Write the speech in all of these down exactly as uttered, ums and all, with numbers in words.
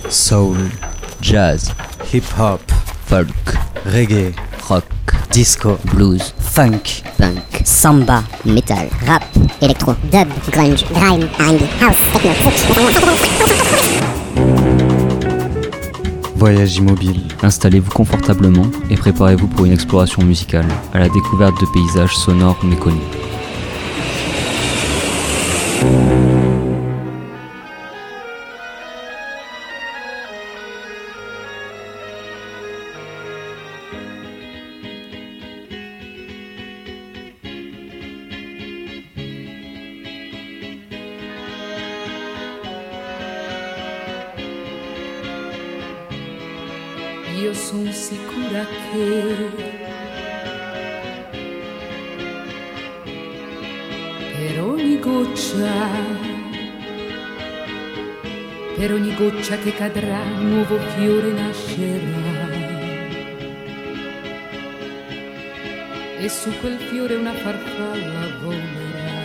soul, jazz, hip-hop, folk, reggae, rock, disco, blues, funk, punk, samba, metal, rap, électro, dub, grunge, grime, R and B, house, techno, Voyage immobile. Installez-vous confortablement et préparez-vous pour une exploration musicale à la découverte de paysages sonores méconnus. Io son sicura che per ogni goccia, per ogni goccia che cadrà, un nuovo fiore nascerà. E su quel fiore una farfalla volerà.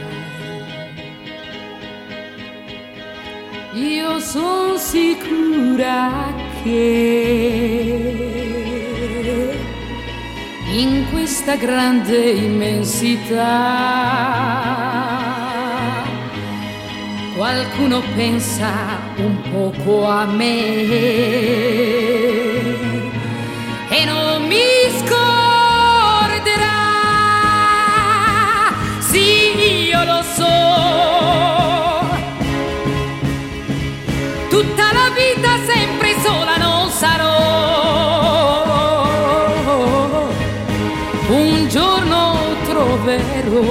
Io son sicura che in questa grande immensità qualcuno pensa un poco a me e non mi scorderà. Sì, io lo so, tutta la vita sempre sola non sarò. Un giorno troverò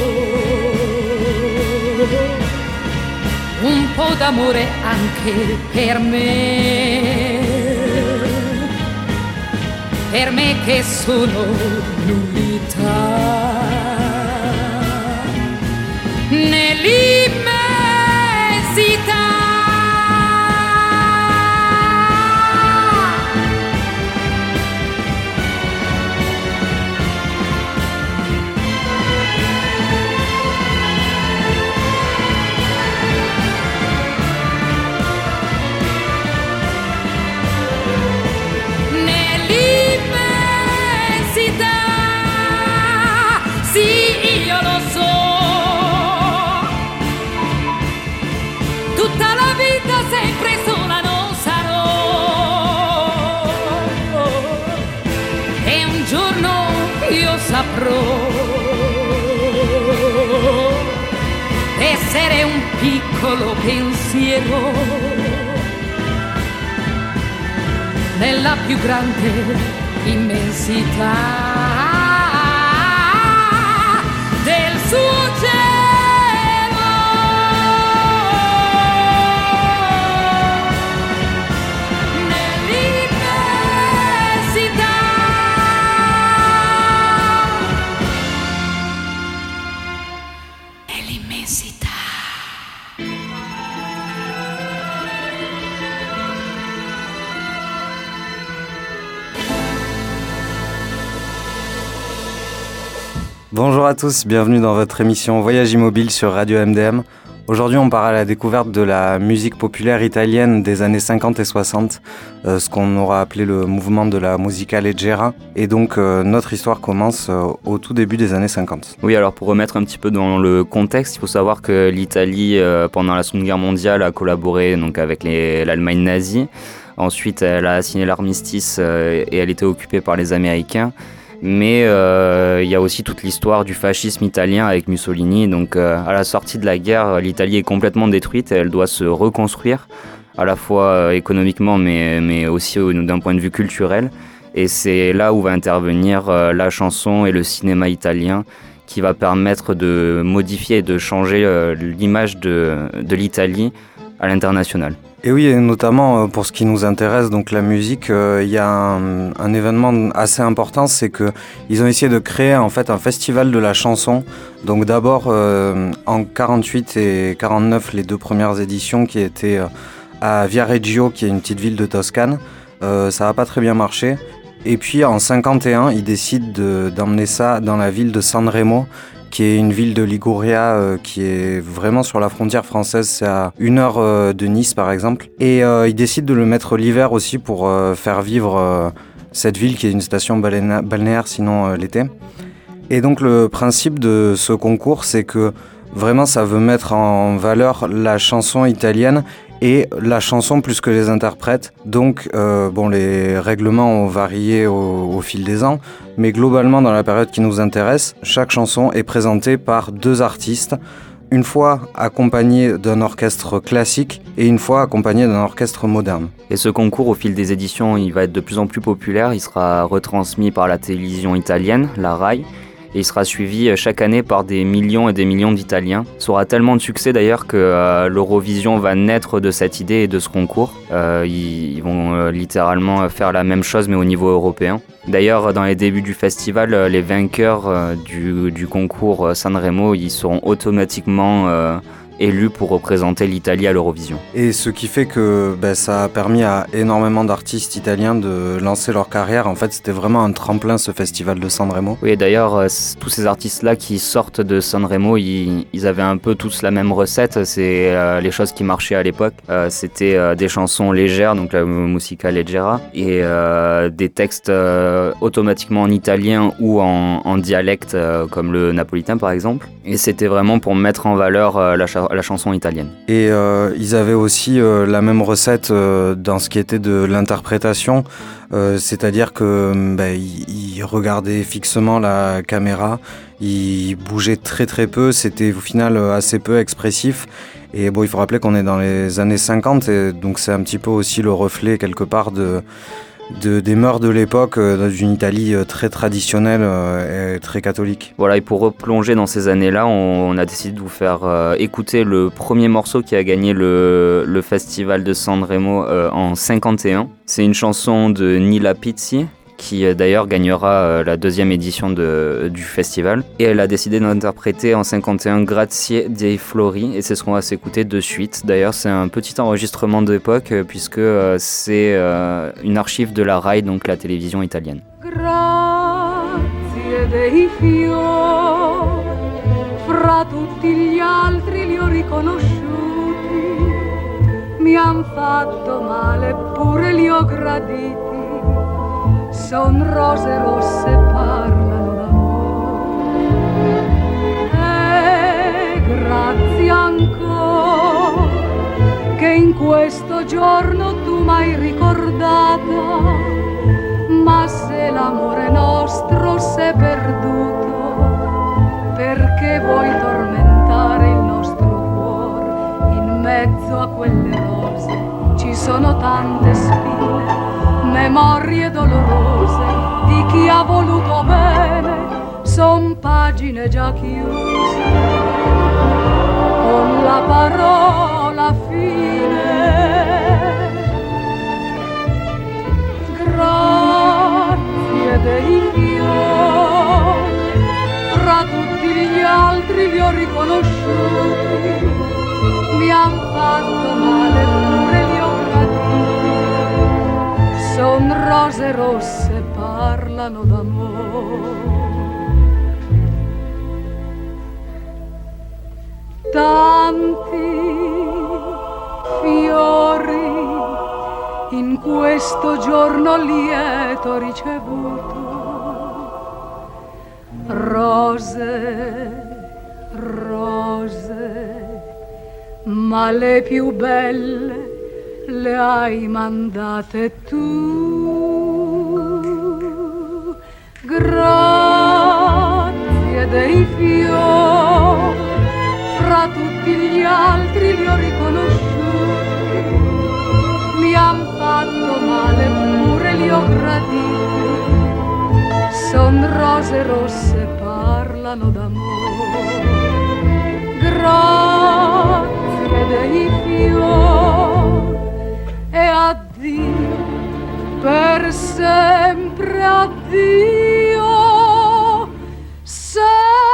un po' d'amore anche per me, per me che sono nullità nell'immensità. Essere un piccolo pensiero nella più grande immensità del suo cielo. Bonjour à tous, bienvenue dans votre émission Voyage immobile sur Radio M D M. Aujourd'hui, on part à la découverte de la musique populaire italienne des années cinquante et soixante, euh, ce qu'on aura appelé le mouvement de la musica leggera. Et donc, euh, notre histoire commence euh, au tout début des années cinquante. Oui, alors pour remettre un petit peu dans le contexte, il faut savoir que l'Italie, euh, pendant la Seconde Guerre mondiale, a collaboré donc, avec les, l'Allemagne nazie. Ensuite, elle a signé l'armistice euh, et elle était occupée par les Américains. Mais euh, il y a aussi toute l'histoire du fascisme italien avec Mussolini. Donc euh, à la sortie de la guerre, l'Italie est complètement détruite et elle doit se reconstruire, à la fois euh, économiquement mais, mais aussi euh, d'un point de vue culturel. Et c'est là où va intervenir euh, la chanson et le cinéma italien qui va permettre de modifier et de changer euh, l'image de, de l'Italie à l'international. Et oui, et notamment pour ce qui nous intéresse, donc la musique, il euh, y a un, un événement assez important, c'est que ils ont essayé de créer en fait un festival de la chanson. Donc d'abord euh, en quarante-huit et quarante-neuf, les deux premières éditions qui étaient euh, à Viareggio, qui est une petite ville de Toscane, euh, ça n'a pas très bien marché. Et puis en cinquante et un, ils décident de, d'emmener ça dans la ville de Sanremo, qui est une ville de Liguria euh, qui est vraiment sur la frontière française, c'est à une heure euh, de Nice par exemple. Et euh, ils décident de le mettre l'hiver aussi pour euh, faire vivre euh, cette ville qui est une station balnéa- balnéaire sinon euh, l'été. Et donc le principe de ce concours, c'est que vraiment ça veut mettre en valeur la chanson italienne et la chanson plus que les interprètes. Donc euh, bon, les règlements ont varié au, au fil des ans, mais globalement dans la période qui nous intéresse, chaque chanson est présentée par deux artistes, une fois accompagnée d'un orchestre classique et une fois accompagnée d'un orchestre moderne. Et ce concours, au fil des éditions, il va être de plus en plus populaire, il sera retransmis par la télévision italienne, la Rai, et il sera suivi chaque année par des millions et des millions d'Italiens. Ça aura tellement de succès d'ailleurs que euh, l'Eurovision va naître de cette idée et de ce concours. Euh, ils, ils vont euh, littéralement faire la même chose mais au niveau européen. D'ailleurs, dans les débuts du festival, euh, les vainqueurs euh, du, du concours euh, Sanremo, ils seront automatiquement euh, élus pour représenter l'Italie à l'Eurovision. Et ce qui fait que ben, ça a permis à énormément d'artistes italiens de lancer leur carrière. En fait, c'était vraiment un tremplin, ce festival de Sanremo. Oui, et d'ailleurs, euh, tous ces artistes-là qui sortent de Sanremo, ils, ils avaient un peu tous la même recette. C'est euh, les choses qui marchaient à l'époque. Euh, c'était euh, des chansons légères, donc la musica leggera, et euh, des textes euh, automatiquement en italien ou en, en dialecte, euh, comme le napolitain par exemple. Et c'était vraiment pour mettre en valeur euh, la, cha- la chanson italienne. Et euh, ils avaient aussi euh, la même recette euh, dans ce qui était de l'interprétation, euh, c'est-à-dire que bah, ils, ils regardaient fixement la caméra, ils bougeaient très très peu, c'était au final assez peu expressif. Et bon, il faut rappeler qu'on est dans les années cinquante, et donc c'est un petit peu aussi le reflet quelque part de... De, des mœurs de l'époque, euh, d'une Italie euh, très traditionnelle euh, et très catholique. Voilà, et pour replonger dans ces années-là, on, on a décidé de vous faire euh, écouter le premier morceau qui a gagné le, le festival de Sanremo euh, en cinquante et un. C'est une chanson de Nila Pizzi, qui euh, d'ailleurs gagnera euh, la deuxième édition de, du festival. Et elle a décidé d'interpréter en cinquante et un Grazie dei Fiori, et c'est ce qu'on va s'écouter de suite. D'ailleurs, c'est un petit enregistrement d'époque, euh, puisque euh, c'est euh, une archive de la Rai, donc la télévision italienne. Grazie dei fiori, fra tutti gli altri li ho riconosciuti, mi han fatto male eppure li ho graditi. Son rose rosse, parlano d'amore. E grazie ancora che in questo giorno tu m'hai ricordata. Ma se l'amore nostro s'è perduto, perché vuoi tormentare il nostro cuore? In mezzo a quelle rose ci sono tante spine, memorie dolorose di chi ha voluto bene, son pagine già chiuse con la parola fine. Grazie dei fiori, fra tutti gli altri li ho riconosciuti, mi han fatto male eppure li ho graditi. Son rose rosse, parlano d'amore. Tanti fiori in questo giorno lieto ricevuto, rose, rose, ma le più belle le hai mandate tu. Grazie dei fiori, fra tutti gli altri li ho riconosciuti, mi han fatto male eppure li ho graditi. Son rose rosse, parlano d'amore. Grazie dei fiori e addio, per sempre addio, senza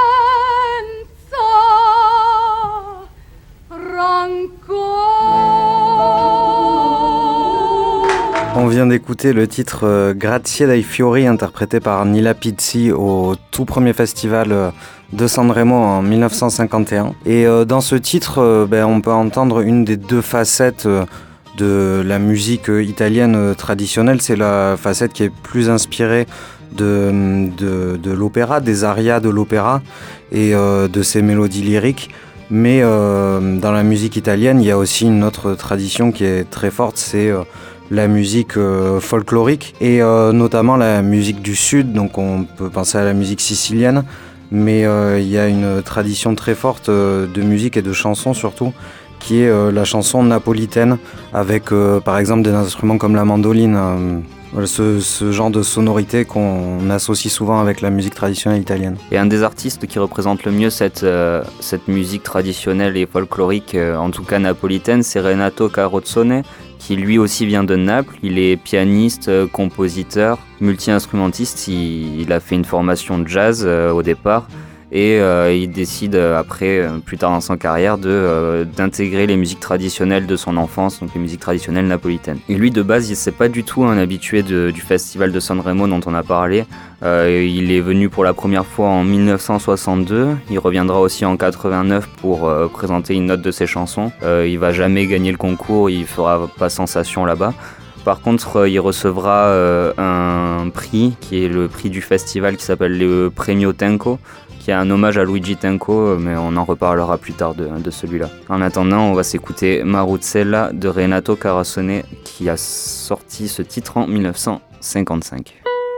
rancore. On vient d'écouter le titre euh, Grazie dei Fiori, interprété par Nila Pizzi au tout premier festival euh, de Sanremo en dix-neuf cent cinquante et un. Et euh, dans ce titre, euh, ben, on peut entendre une des deux facettes euh, de la musique euh, italienne euh, traditionnelle. C'est la facette qui est plus inspirée de, de, de l'opéra, des arias de l'opéra et euh, de ses mélodies lyriques. Mais euh, dans la musique italienne, il y a aussi une autre tradition qui est très forte, c'est euh, la musique euh, folklorique et euh, notamment la musique du Sud. Donc on peut penser à la musique sicilienne, mais euh, il y a une tradition très forte euh, de musique et de chansons surtout, qui est euh, la chanson napolitaine, avec euh, par exemple des instruments comme la mandoline. Euh, Ce, ce genre de sonorité qu'on associe souvent avec la musique traditionnelle italienne. Et un des artistes qui représente le mieux cette, euh, cette musique traditionnelle et folklorique, euh, en tout cas napolitaine, c'est Renato Carrozzone, qui lui aussi vient de Naples. Il est pianiste, euh, compositeur, multi-instrumentiste. Il, il a fait une formation de jazz euh, au départ. Et euh, il décide euh, après, euh, plus tard dans sa carrière, de, euh, d'intégrer les musiques traditionnelles de son enfance, donc les musiques traditionnelles napolitaines. Et lui, de base, c'est pas du tout un habitué de, du festival de Sanremo dont on a parlé. Euh, il est venu pour la première fois en dix-neuf cent soixante-deux. Il reviendra aussi en quatre-vingt-neuf pour euh, présenter une note de ses chansons. Euh, il va jamais gagner le concours, il fera pas sensation là-bas. Par contre, il recevra euh, un prix qui est le prix du festival qui s'appelle le Premio Tenco, qui est un hommage à Luigi Tenco, mais on en reparlera plus tard de, de celui-là. En attendant, on va s'écouter Maruzzella de Renato Carrozzone, qui a sorti ce titre en dix-neuf cent cinquante-cinq.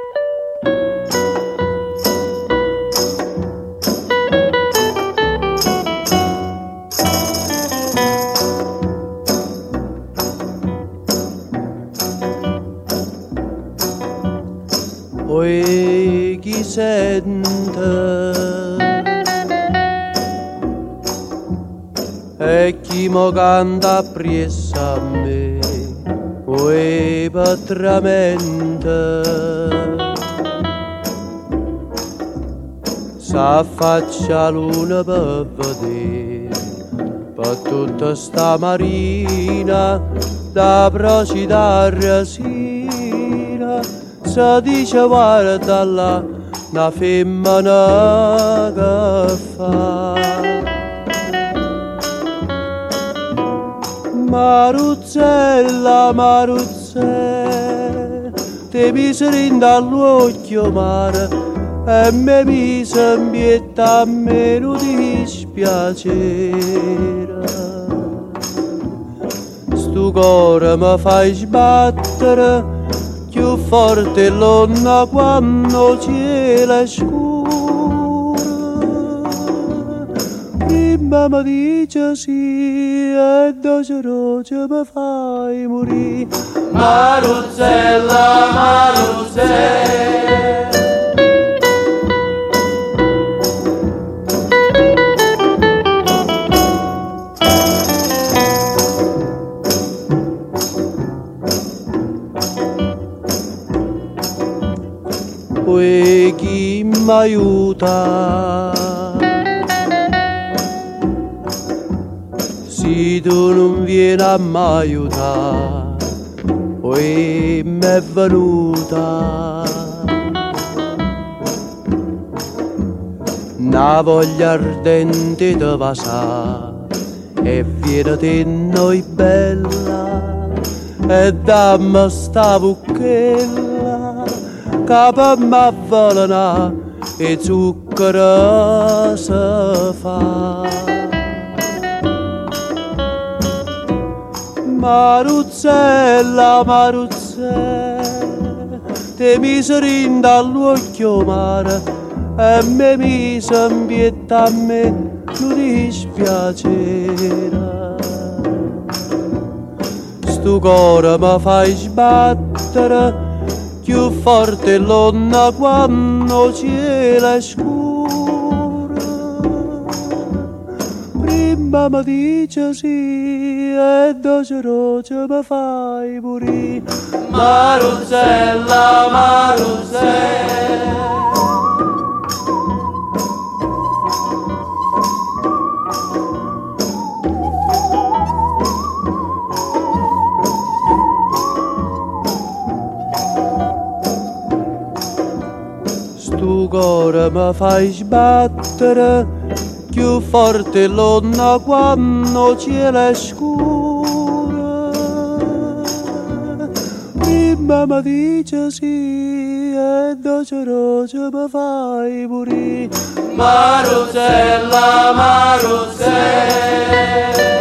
Oi, chi sente e chi mo canta appresso a me, oi patramente s'affaccia luna per vedere per tutta sta marina da procida resina. Si dice guarda là una femmina che fa Maruzzella, Maruzzella, ti miseri dall'occhio mare e mi mise in pietà a me non dispiacere. Sto cuore mi fai sbattere più forte l'onna quando il cielo è scuro. Prima mi dice sì e doce roce mi fai morire. Maruzzella, Maruzzella, poi chi mi aiuta se tu non vieni a mi aiutare, poi mi è venuta una voglia ardente di vasare e viene di noi bella e dammi sta bucchella che mi avvelena e zucchero si fa. Maruzzella, Maruzzella, ti miseri dall'occhio mare e mi mise in pietà a me non dispiacere. Sto cuore mi fai sbattere più forte l'onna quando il cielo è scuro. Prima mi dice sì e doce roce mi fai morire. Maruzzella, Maruzzella, ancora mi fai sbattere più forte l'onna quando cielo è scuro. Prima mi dice sì e doce roce mi fai morire. Marusella, Marusella.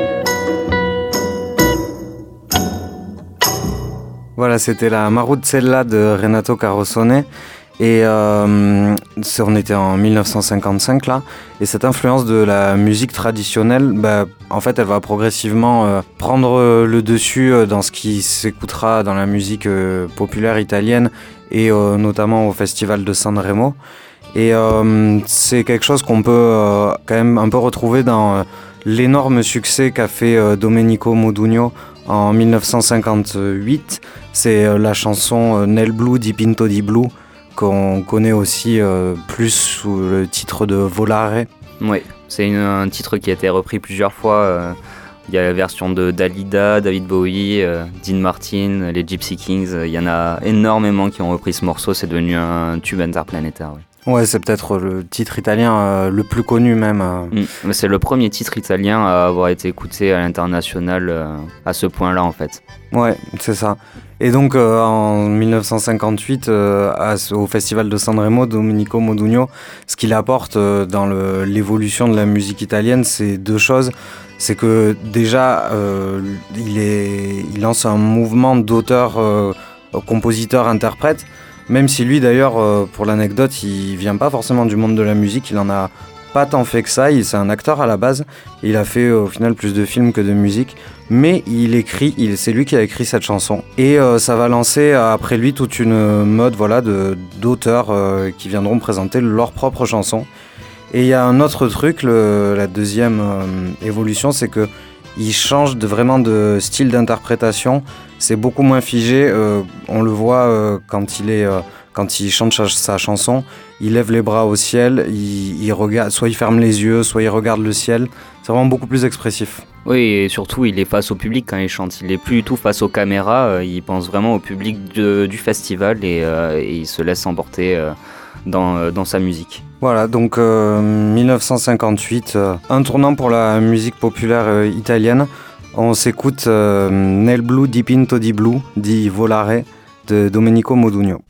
Voilà, c'était la Maruzella de Renato Carosone. Et euh, on était en dix-neuf cent cinquante-cinq là, et cette influence de la musique traditionnelle, bah, en fait, elle va progressivement euh, prendre le dessus euh, dans ce qui s'écoutera dans la musique euh, populaire italienne et euh, notamment au festival de Sanremo. Et euh, c'est quelque chose qu'on peut euh, quand même un peu retrouver dans euh, l'énorme succès qu'a fait euh, Domenico Modugno en dix-neuf cent cinquante-huit. C'est euh, la chanson euh, Nel blu dipinto di blu, qu'on connaît aussi euh, plus sous le titre de Volare. Oui, c'est une, un titre qui a été repris plusieurs fois. Euh, il y a la version de Dalida, David Bowie, euh, Dean Martin, les Gypsy Kings. Il y en a énormément qui ont repris ce morceau. C'est devenu un tube interplanétaire. Oui. Ouais, c'est peut-être le titre italien euh, le plus connu même. Euh. Mmh. C'est le premier titre italien à avoir été écouté à l'international euh, à ce point-là en fait. Ouais, c'est ça. Et donc euh, en dix-neuf cent cinquante-huit, euh, à, au festival de Sanremo, Domenico Modugno, ce qu'il apporte euh, dans le, l'évolution de la musique italienne, c'est deux choses. C'est que déjà, euh, il, est, il lance un mouvement d'auteurs, euh, compositeurs, interprètes, même si lui d'ailleurs, euh, pour l'anecdote, il vient pas forcément du monde de la musique, il en a pas tant fait que ça, il, c'est un acteur à la base, il a fait euh, au final plus de films que de musique, mais il écrit, il, c'est lui qui a écrit cette chanson. Et euh, ça va lancer euh, après lui toute une mode voilà, de, d'auteurs euh, qui viendront présenter leurs propres chansons. Et il y a un autre truc, le, la deuxième euh, évolution, c'est que il change de, vraiment de style d'interprétation, c'est beaucoup moins figé, euh, on le voit euh, quand il est... Euh, Quand il chante sa chanson, il lève les bras au ciel, il, il regarde, soit il ferme les yeux, soit il regarde le ciel. C'est vraiment beaucoup plus expressif. Oui, et surtout, il est face au public quand il chante. Il n'est plus du tout face aux caméras. Il pense vraiment au public de, du festival et, euh, et il se laisse emporter euh, dans, dans sa musique. Voilà, donc euh, dix-neuf cent cinquante-huit, euh, un tournant pour la musique populaire euh, italienne. On s'écoute euh, Nel blu dipinto di blu di Volare de Domenico Modugno.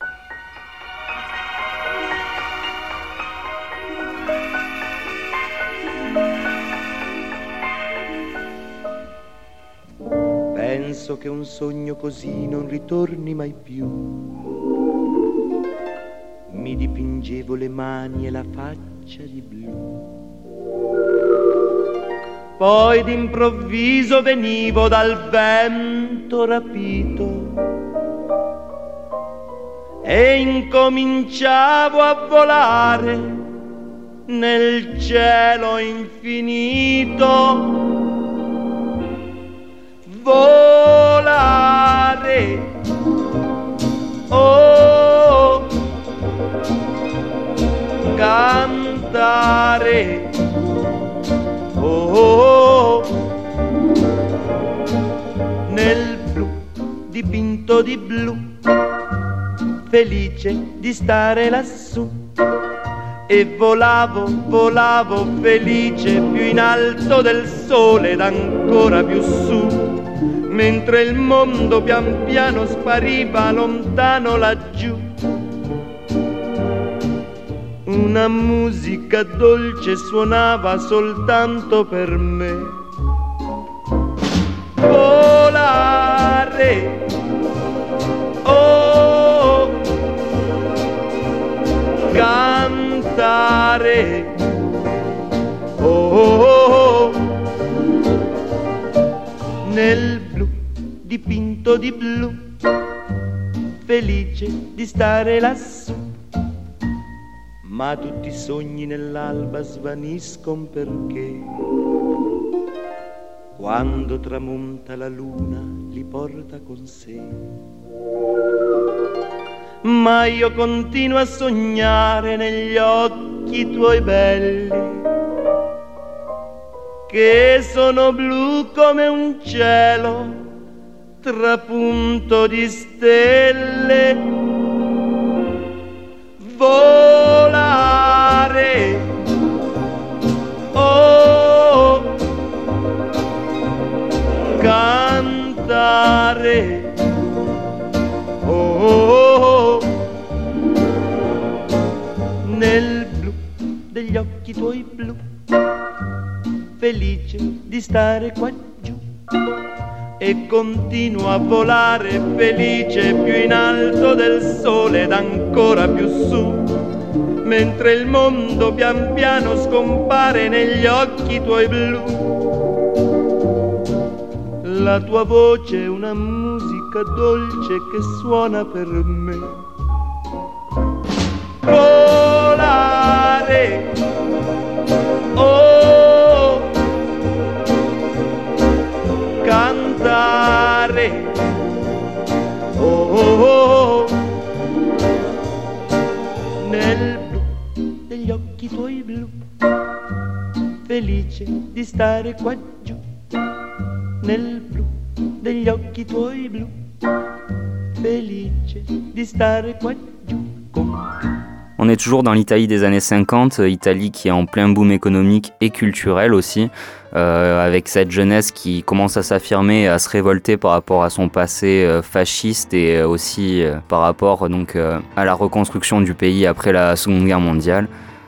Penso che un sogno così non ritorni mai più. Mi dipingevo le mani e la faccia di blu. Poi d'improvviso venivo dal vento rapito e incominciavo a volare nel cielo infinito. Volare, oh, cantare, oh, nel blu dipinto di blu, felice di stare lassù. E volavo, volavo felice più in alto del sole ed ancora più su, mentre il mondo pian piano spariva lontano laggiù. Una musica dolce suonava soltanto per me. Volare, oh, cantare, oh, oh, oh, nel blu dipinto di blu, felice di stare lassù. Ma tutti i sogni nell'alba svaniscono perché quando tramonta la luna li porta con sé. Ma io continuo a sognare negli occhi tuoi belli, che sono blu come un cielo trapunto di stelle. Vol- cantare. Oh, oh, oh. Nel blu degli occhi tuoi blu, felice di stare qua giù, e continuo a volare felice più in alto del sole ed ancora più su, mentre il mondo pian piano scompare negli occhi tuoi blu. La tua voce è una musica dolce che suona per me. Volare, oh, cantare, oh, oh, oh, nel blu degli occhi tuoi blu, felice di stare qua giù, nel blu degli occhi tuoi blu, felice di stare qua giù con te. On est toujours dans l'Italie des années cinquante, Italie qui est en plein boom économique et culturel aussi, euh, avec cette jeunesse qui commence à s'affirmer, à se révolter par rapport à son passé euh, fasciste et aussi euh, par rapport donc, euh, à la reconstruction du pays après la Seconde Guerre mondiale.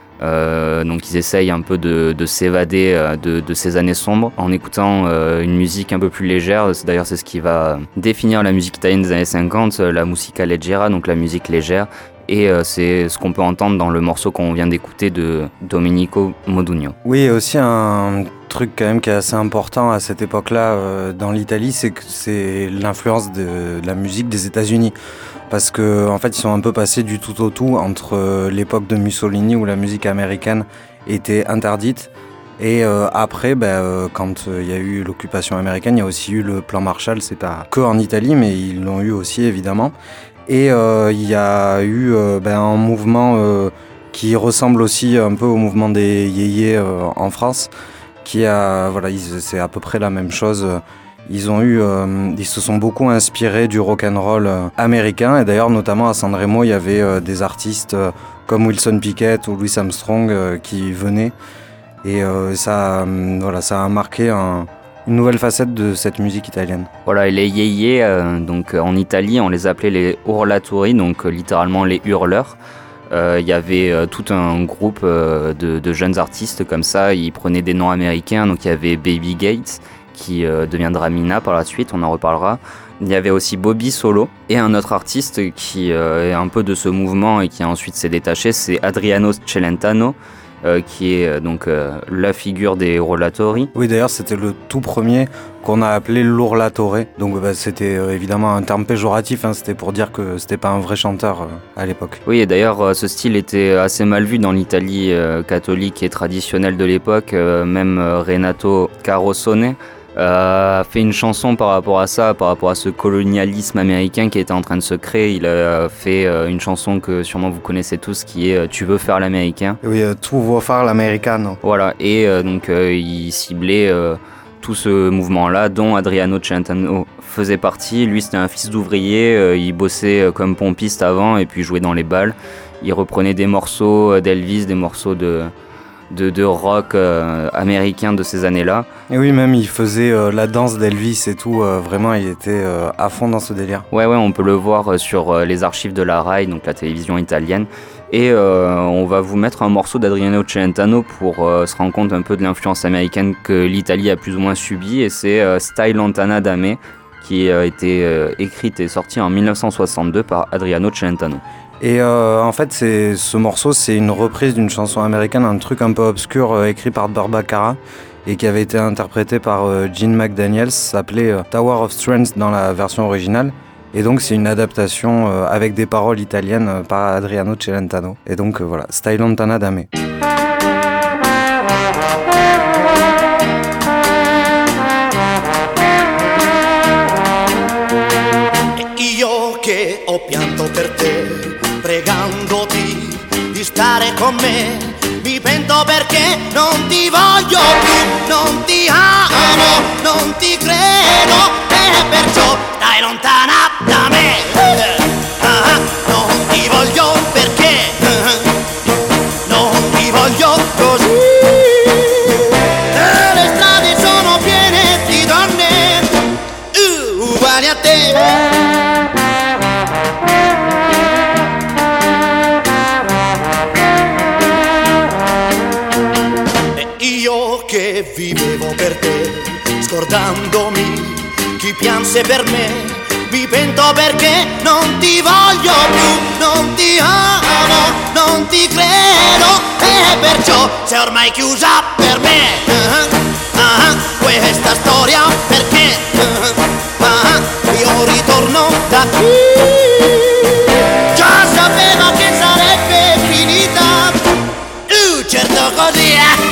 Euh, donc ils essayent un peu de, de s'évader euh, de, de ces années sombres en écoutant euh, une musique un peu plus légère. D'ailleurs c'est ce qui va définir la musique italienne des années cinquante, la musica leggera, donc la musique légère. Et euh, c'est ce qu'on peut entendre dans le morceau qu'on vient d'écouter de Domenico Modugno. Oui, aussi un truc quand même qui est assez important à cette époque-là euh, dans l'Italie, c'est que c'est l'influence de, de la musique des États-Unis. Parce que en fait, ils sont un peu passés du tout au tout entre euh, l'époque de Mussolini où la musique américaine était interdite et euh, après, ben, euh, quand il euh, y a eu l'occupation américaine, il y a aussi eu le plan Marshall. C'est pas que en Italie, mais ils l'ont eu aussi évidemment. Et il euh, y a eu euh, ben, un mouvement euh, qui ressemble aussi un peu au mouvement des yéyés euh, en France, qui a, voilà, ils, c'est à peu près la même chose. Ils ont eu, euh, ils se sont beaucoup inspirés du rock'n'roll euh, américain, et d'ailleurs notamment à San Remo, il y avait euh, des artistes euh, comme Wilson Pickett ou Louis Armstrong euh, qui venaient, et euh, ça, euh, voilà, ça a marqué un une nouvelle facette de cette musique italienne. Voilà, et les yéyés, euh, donc en Italie, on les appelait les urlatori, donc euh, littéralement les hurleurs. Il euh, y avait euh, tout un groupe euh, de, de jeunes artistes comme ça, ils prenaient des noms américains, donc il y avait Baby Gates, qui euh, deviendra Mina par la suite, on en reparlera. Il y avait aussi Bobby Solo, et un autre artiste qui euh, est un peu de ce mouvement et qui ensuite s'est détaché, c'est Adriano Celentano, Euh, qui est euh, donc euh, la figure des urlatori. Oui, d'ailleurs, c'était le tout premier qu'on a appelé l'urlatore. Donc, bah, c'était euh, évidemment un terme péjoratif. Hein, c'était pour dire que c'était pas un vrai chanteur euh, à l'époque. Oui, et d'ailleurs, euh, ce style était assez mal vu dans l'Italie euh, catholique et traditionnelle de l'époque. Euh, même euh, Renato Carosone Euh, a fait une chanson par rapport à ça, par rapport à ce colonialisme américain qui était en train de se créer. Il a fait euh, une chanson que sûrement vous connaissez tous qui est euh, Tu veux faire l'américain. Oui, euh, Tu veux faire l'americano. Voilà, et euh, donc euh, il ciblait euh, tout ce mouvement-là, dont Adriano Celentano faisait partie. Lui, c'était un fils d'ouvrier, euh, il bossait euh, comme pompiste avant et puis jouait dans les bals. Il reprenait des morceaux d'Elvis, des morceaux de... De, de rock euh, américain de ces années-là. Et oui, même il faisait euh, la danse d'Elvis et tout, euh, vraiment il était euh, à fond dans ce délire. Ouais, ouais, on peut le voir sur euh, les archives de la Rai, donc la télévision italienne. Et euh, on va vous mettre un morceau d'Adriano Celentano pour euh, se rendre compte un peu de l'influence américaine que l'Italie a plus ou moins subie, et c'est euh, Stai lontana da me, qui a été euh, écrite et sortie en dix-neuf cent soixante-deux par Adriano Celentano. Et euh, en fait, c'est, ce morceau, c'est une reprise d'une chanson américaine, un truc un peu obscur euh, écrit par Barbara et qui avait été interprété par euh, Gene McDaniels, s'appelait euh, Tower of Strength dans la version originale. Et donc, c'est une adaptation euh, avec des paroles italiennes euh, par Adriano Celentano. Et donc, euh, voilà, Stai lontana da me. Io che ho pianto per te, pregandoti di stare con me, mi pento perché non ti voglio più, non ti amo, non ti credo, e perciò stai lontana da me. Ah, non ti voglio perché non ti voglio così. Le strade sono piene di donne, uh, uguali a te. E io che vivevo per te, scordandomi chi pianse per me, mi pento perché non ti voglio più, non ti amo, non ti credo, e perciò sei ormai chiusa per me. Uh-huh, uh-huh, questa storia perché uh-huh, uh-huh, io ritorno da qui. Già sapevo che sarebbe finita, uh, certo così.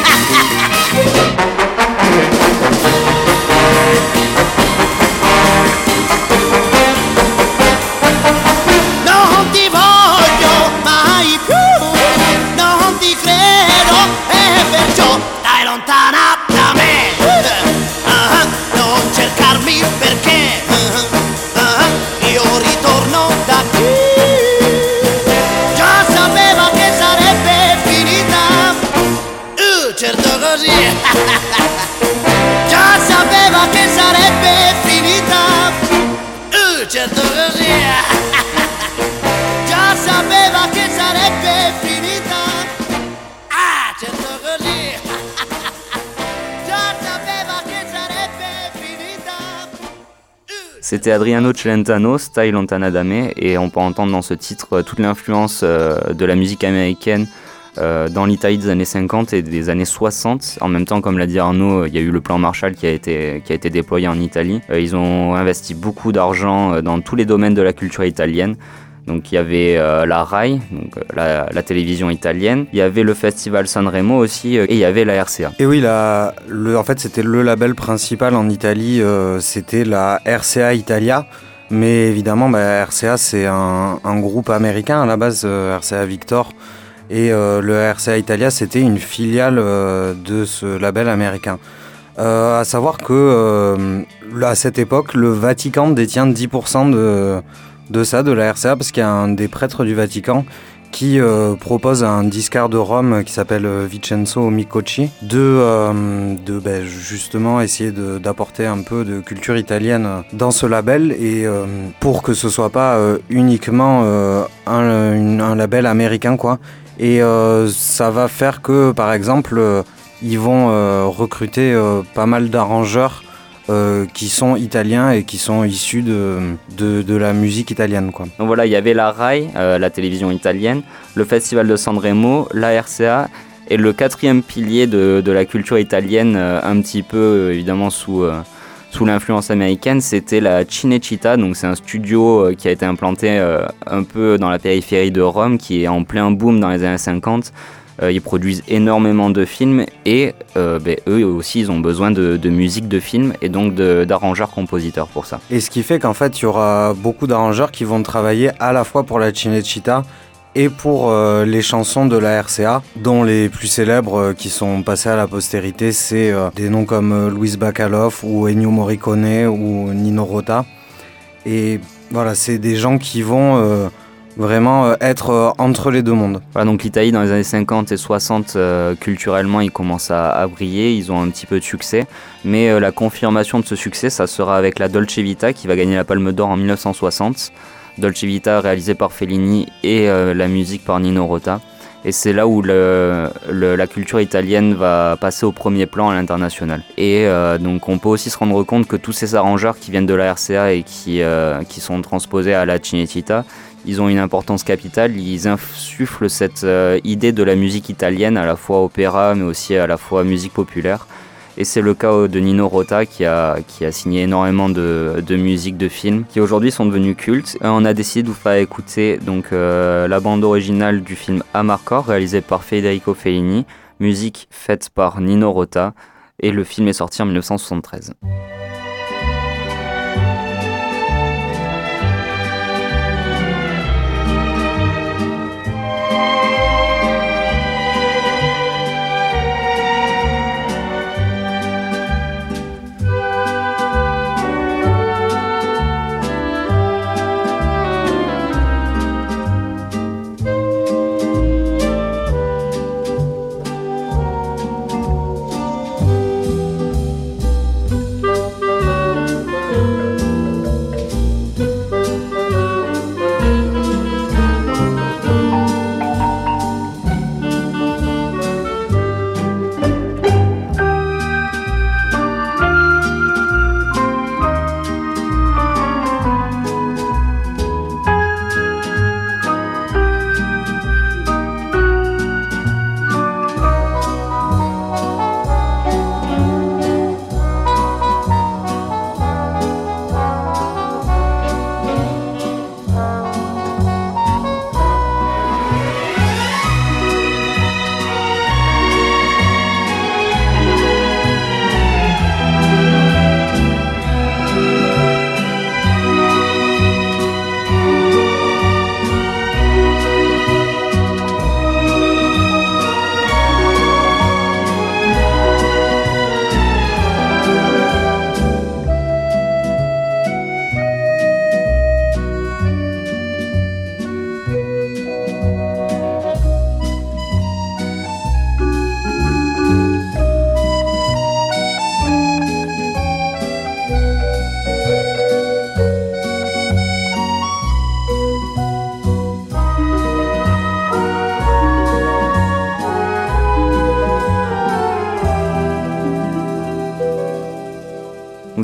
Già sapeva che sarebbe finita, uh, certo così. Già sapeva che sarebbe finita, ah, certo così. Già sapeva che sarebbe finita. Uh, C'était Adriano Celentano, Style Lontana Dame, et on peut entendre dans ce titre toute l'influence de la musique américaine dans l'Italie des années cinquante et des années soixante. En même temps, comme l'a dit Arnaud, il y a eu le plan Marshall qui a été, qui a été déployé en Italie. Ils ont investi beaucoup d'argent dans tous les domaines de la culture italienne. Donc il y avait euh, la RAI, donc, la, la télévision italienne, il y avait le festival Sanremo aussi, et il y avait la R C A. Et oui, la, le, en fait c'était le label principal en Italie, euh, c'était la R C A Italia. Mais évidemment, bah, R C A c'est un, un groupe américain à la base, euh, R C A Victor. Et euh, le R C A Italia, c'était une filiale euh, de ce label américain. Euh, à savoir que euh, à cette époque, le Vatican détient dix pour cent de, de ça, de la R C A, parce qu'il y a un des prêtres du Vatican qui euh, propose à un disquaire de Rome qui s'appelle Vincenzo Micocci de, euh, de ben, justement essayer de, d'apporter un peu de culture italienne dans ce label, et euh, pour que ce soit pas euh, uniquement euh, un, une, un label américain, quoi. Et euh, ça va faire que, par exemple, euh, ils vont euh, recruter euh, pas mal d'arrangeurs euh, qui sont italiens et qui sont issus de, de, de la musique italienne, quoi. Donc voilà, il y avait la RAI, euh, la télévision italienne, le festival de Sanremo, la R C A, et le quatrième pilier de, de la culture italienne, euh, un petit peu euh, évidemment sous... Euh, sous l'influence américaine, c'était la Cinecittà, donc c'est un studio euh, qui a été implanté euh, un peu dans la périphérie de Rome, qui est en plein boom dans les années cinquante. Euh, ils produisent énormément de films et euh, ben, eux aussi ils ont besoin de, de musique de film et donc de, d'arrangeurs-compositeurs pour ça. Et ce qui fait qu'en fait il y aura beaucoup d'arrangeurs qui vont travailler à la fois pour la Cinecittà et pour euh, les chansons de la R C A, dont les plus célèbres euh, qui sont passées à la postérité, c'est euh, des noms comme euh, Luis Bacalov ou Ennio Morricone ou Nino Rota. Et voilà, c'est des gens qui vont euh, vraiment euh, être euh, entre les deux mondes. Voilà, donc l'Italie dans les années cinquante et soixante, euh, culturellement, ils commencent à, à briller, ils ont un petit peu de succès, mais euh, la confirmation de ce succès, ça sera avec la Dolce Vita qui va gagner la Palme d'Or en mille neuf cent soixante. Dolce Vita réalisé par Fellini et euh, la musique par Nino Rota. Et c'est là où le, le, la culture italienne va passer au premier plan à l'international. Et euh, donc on peut aussi se rendre compte que tous ces arrangeurs qui viennent de la R C A et qui, euh, qui sont transposés à la Cinecittà, ils ont une importance capitale, ils insufflent cette euh, idée de la musique italienne, à la fois opéra mais aussi à la fois musique populaire. Et c'est le cas de Nino Rota qui a, qui a signé énormément de, de musiques de films qui aujourd'hui sont devenues cultes. On a décidé de vous faire écouter donc, euh, la bande originale du film Amarcord réalisé par Federico Fellini, musique faite par Nino Rota, et le film est sorti en mille neuf cent soixante-treize.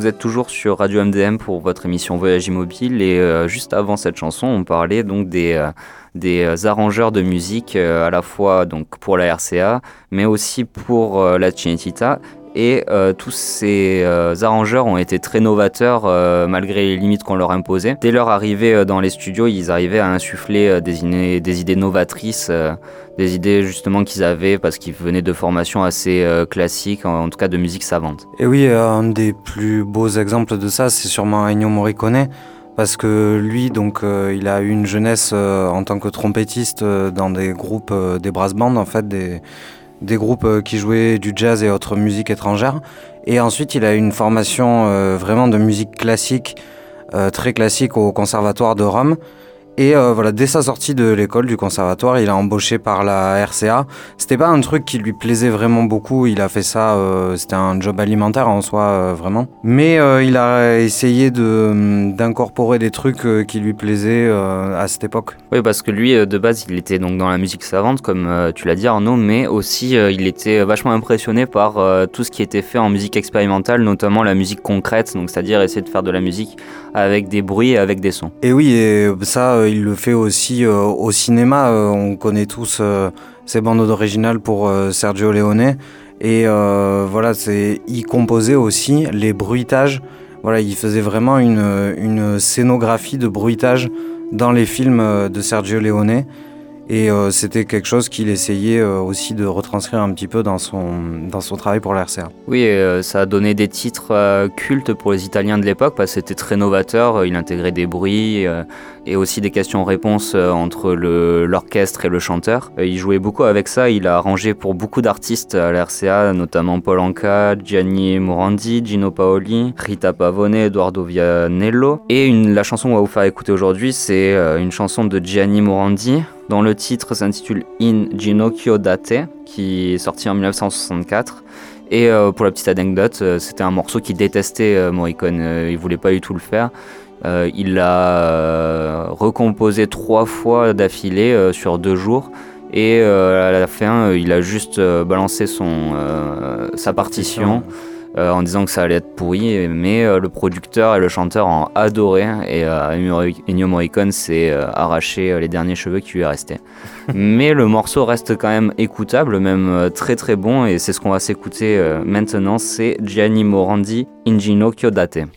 Vous êtes toujours sur Radio M D M pour votre émission Voyage Immobile et euh, juste avant cette chanson, on parlait donc des, euh, des arrangeurs de musique euh, à la fois donc pour la R C A mais aussi pour euh, la Cinecittà. Et euh, tous ces euh, arrangeurs ont été très novateurs euh, malgré les limites qu'on leur imposait. Dès leur arrivée euh, dans les studios, ils arrivaient à insuffler euh, des, idées, des idées novatrices, euh, des idées justement qu'ils avaient parce qu'ils venaient de formations assez euh, classiques, en, en tout cas de musique savante. Et oui, euh, un des plus beaux exemples de ça, c'est sûrement Ennio Morricone, parce que lui, donc, euh, il a eu une jeunesse euh, en tant que trompettiste euh, dans des groupes, euh, des brass bands en fait, des des groupes qui jouaient du jazz et autres musiques étrangères. Et ensuite, il a eu une formation euh, vraiment de musique classique, euh, très classique au conservatoire de Rome. Et euh, voilà, dès sa sortie de l'école, du conservatoire, il a embauché par la R C A. C'était pas un truc qui lui plaisait vraiment beaucoup. Il a fait ça, euh, c'était un job alimentaire en soi, euh, vraiment. Mais euh, il a essayé de, d'incorporer des trucs euh, qui lui plaisaient euh, à cette époque. Oui, parce que lui, de base, il était donc dans la musique savante, comme euh, tu l'as dit Arnaud, mais aussi euh, il était vachement impressionné par euh, tout ce qui était fait en musique expérimentale, notamment la musique concrète, donc c'est-à-dire essayer de faire de la musique avec des bruits et avec des sons. Et oui, et ça, il le fait aussi euh, au cinéma. Euh, on connaît tous euh, ses bandes originales pour euh, Sergio Leone. Et euh, voilà, c'est, il composait aussi les bruitages. Voilà, il faisait vraiment une, une scénographie de bruitage dans les films de Sergio Leone. Et euh, c'était quelque chose qu'il essayait euh, aussi de retranscrire un petit peu dans son, dans son travail pour la R C A. Oui, euh, ça a donné des titres euh, cultes pour les Italiens de l'époque parce que c'était très novateur. Il intégrait des bruits euh, et aussi des questions-réponses euh, entre le, l'orchestre et le chanteur. Euh, il jouait beaucoup avec ça. Il a arrangé pour beaucoup d'artistes à la R C A, notamment Paul Anka, Gianni Morandi, Gino Paoli, Rita Pavone, Edoardo Vianello. Et une, la chanson qu'on va vous faire écouter aujourd'hui, c'est euh, une chanson de Gianni Morandi, dont le titre s'intitule In Ginocchio da Te, qui est sorti en dix-neuf cent soixante-quatre. Et euh, pour la petite anecdote, euh, c'était un morceau qu'il détestait, euh, Morricone. Euh, il voulait pas du tout le faire. Euh, il l'a euh, recomposé trois fois d'affilée euh, sur deux jours. Et euh, à la fin, euh, il a juste euh, balancé son, euh, sa partition. Euh, en disant que ça allait être pourri, mais euh, le producteur et le chanteur ont adoré et euh, Ennio Morricone s'est euh, arraché euh, les derniers cheveux qui lui restaient. Mais le morceau reste quand même écoutable, même euh, très très bon, et c'est ce qu'on va s'écouter euh, maintenant, c'est Gianni Morandi, In Ginocchio da Te.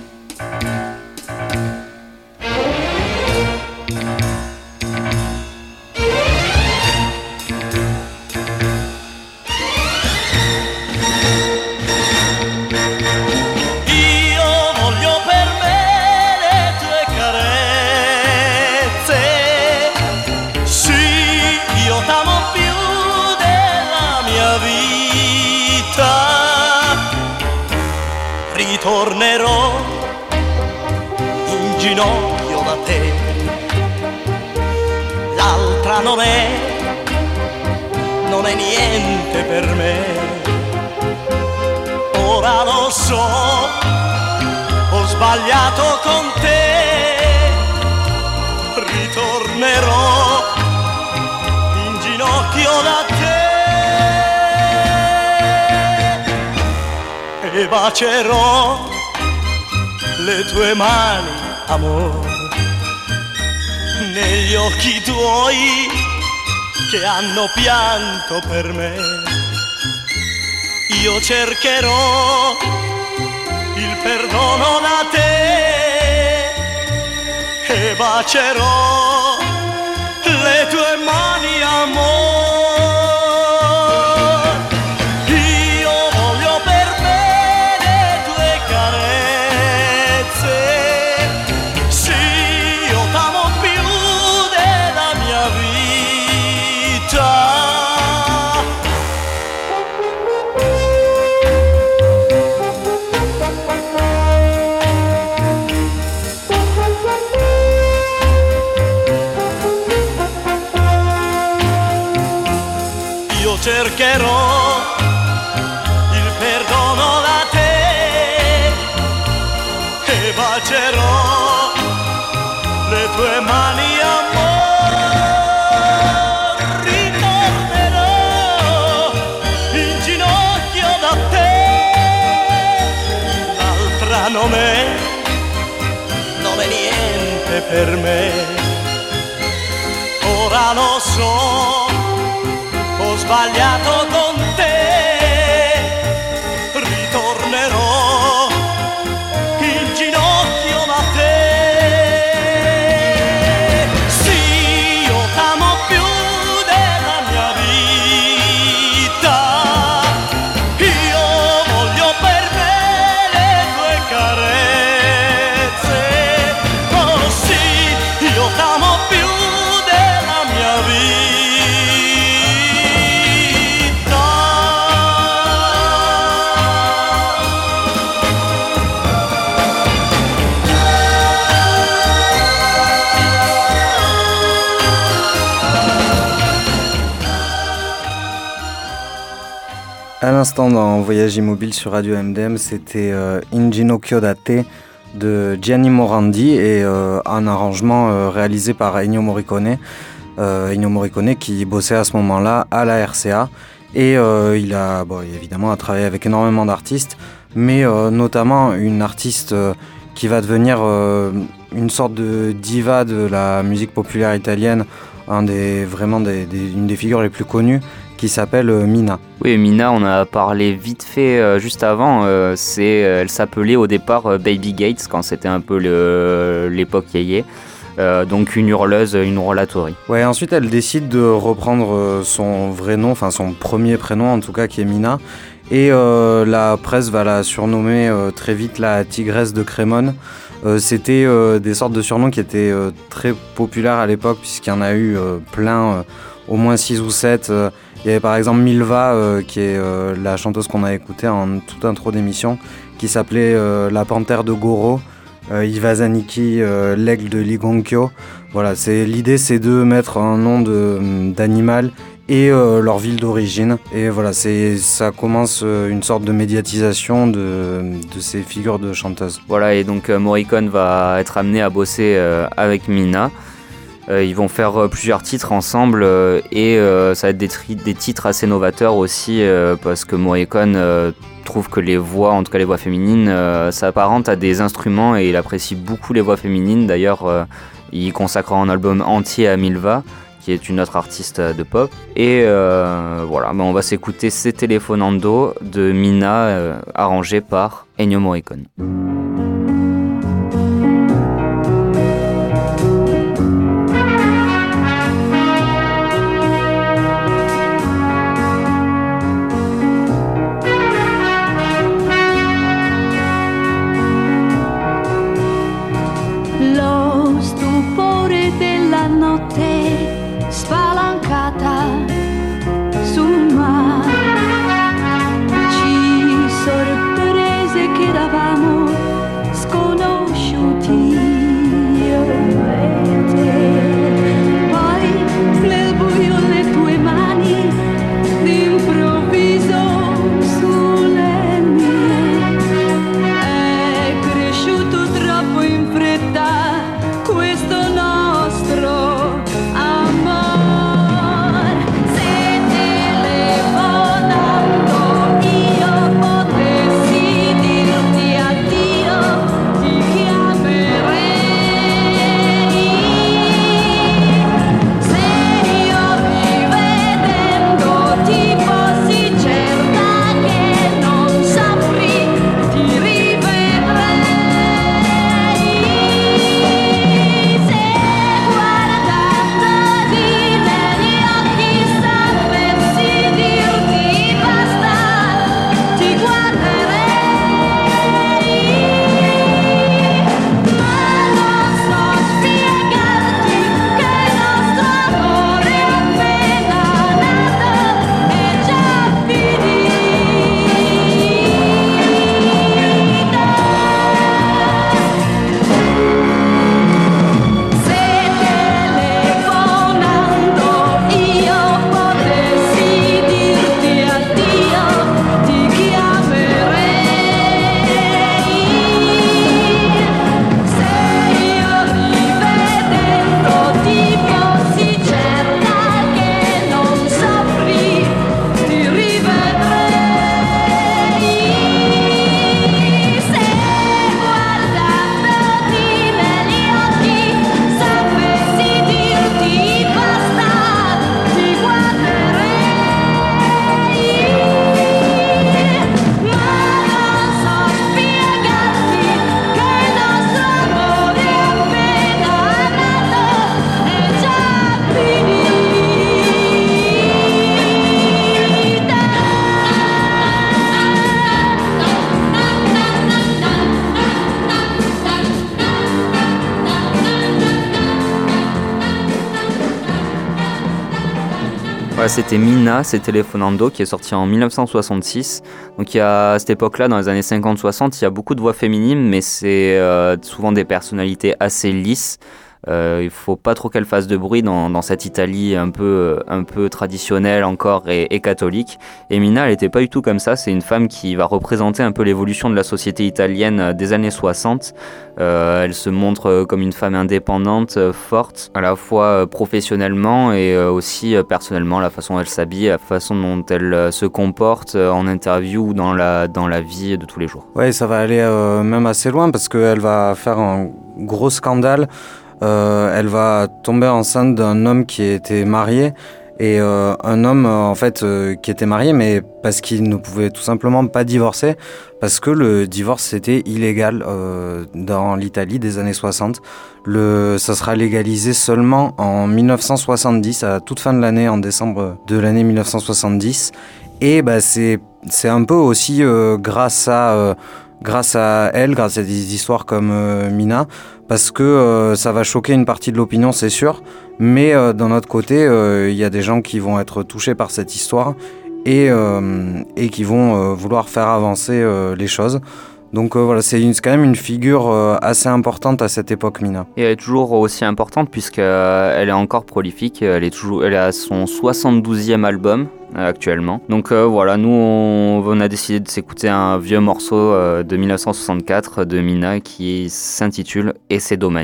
Tornerò in ginocchio da te, l'altra non è, non è niente per me. Ora lo so, ho sbagliato con te, ritornerò in ginocchio da te e bacerò le tue mani, amore, negli occhi tuoi che hanno pianto per me. Io cercherò il perdono da te e bacerò le tue mani, amore. Cercherò il perdono da te e bacerò le tue mani, amore. Ritornerò in ginocchio da te, l'altra per me. Ora lo so, ho sbagliato con te, ritornerò in ginocchio da te. Sì, io t'amo più della mia vita, io voglio per me le tue carezze. Oh sì, io t'amo più della mia vita. À l'instant dans Voyage Immobile sur Radio M D M, c'était euh, In Ginocchio da te de Gianni Morandi et euh, un arrangement euh, réalisé par Ennio Morricone. Euh, Ennio Morricone qui bossait à ce moment-là à la R C A et euh, il a bon, évidemment a travaillé avec énormément d'artistes, mais euh, notamment une artiste euh, qui va devenir euh, une sorte de diva de la musique populaire italienne, un des, vraiment des, des, une des figures les plus connues, qui s'appelle euh, Mina. Oui, Mina, on a parlé vite fait euh, juste avant. Euh, c'est, euh, elle s'appelait au départ euh, Baby Gates quand c'était un peu le, l'époque yéyé. Euh, donc une hurleuse, une rollatori. Ouais, ensuite elle décide de reprendre euh, son vrai nom, enfin son premier prénom en tout cas, qui est Mina. Et euh, la presse va la surnommer euh, très vite la tigresse de Crémone. Euh, c'était euh, des sortes de surnoms qui étaient euh, très populaires à l'époque, puisqu'il y en a eu euh, plein, euh, au moins six ou sept. Euh, il y avait par exemple Milva, euh, qui est euh, la chanteuse qu'on a écoutée en toute intro d'émission, qui s'appelait euh, la panthère de Goro. Euh, Iva Zanicki, euh, l'aigle de Ligonchio. Voilà, c'est, l'idée c'est de mettre un nom de, d'animal et euh, leur ville d'origine. Et voilà, c'est, ça commence euh, une sorte de médiatisation de, de ces figures de chanteuses. Voilà, et donc euh, Morricone va être amené à bosser euh, avec Mina. Euh, ils vont faire euh, plusieurs titres ensemble euh, et euh, ça va être des, tri- des titres assez novateurs aussi euh, parce que Morricone euh, trouve que les voix, en tout cas les voix féminines, euh, s'apparentent à des instruments et il apprécie beaucoup les voix féminines. D'ailleurs, euh, il consacrera un album entier à Milva, qui est une autre artiste de pop. Et euh, voilà, ben on va s'écouter C'est Telefonando de Mina, euh, arrangé par Ennio Morricone. Lo stupore della notte spalancata sul mare ci sorprese che eravamo Voilà, c'était Mina, c'est Telefonando, qui est sorti en dix-neuf cent soixante-six. Donc il y a, à cette époque-là, dans les années cinquante soixante, il y a beaucoup de voix féminines, mais c'est euh, souvent des personnalités assez lisses. Euh, il faut pas trop qu'elle fasse de bruit dans, dans cette Italie un peu, un peu traditionnelle encore et, et catholique. Et Mina, elle était pas du tout comme ça. C'est une femme qui va représenter un peu l'évolution de la société italienne des années soixante. Euh, elle se montre comme une femme indépendante, forte, à la fois professionnellement et aussi personnellement, la façon dont elle s'habille, la façon dont elle se comporte en interview ou dans la, dans la vie de tous les jours. Ouais, ça va aller euh, même assez loin parce qu'elle va faire un gros scandale. Euh, elle va tomber enceinte d'un homme qui était marié et euh, un homme euh, en fait euh, qui était marié mais parce qu'il ne pouvait tout simplement pas divorcer parce que le divorce c'était illégal euh, dans l'Italie des années soixante. Le, ça sera légalisé seulement en dix-neuf cent soixante-dix, à toute fin de l'année, en décembre de l'année dix-neuf cent soixante-dix. Et bah, c'est, c'est un peu aussi euh, grâce à... Euh, grâce à elle, grâce à des histoires comme euh, Mina, parce que euh, ça va choquer une partie de l'opinion, c'est sûr, mais euh, d'un autre côté, il euh, y a des gens qui vont être touchés par cette histoire et, euh, et qui vont euh, vouloir faire avancer euh, les choses. Donc euh, voilà, c'est, une, c'est quand même une figure euh, assez importante à cette époque, Mina. Et elle est toujours aussi importante puisqu'elle euh, est encore prolifique, elle est, toujours, elle est à son soixante-douzième album euh, actuellement. Donc euh, voilà, nous on, on a décidé de s'écouter un vieux morceau euh, de dix-neuf cent soixante-quatre de Mina qui s'intitule « E se domani ».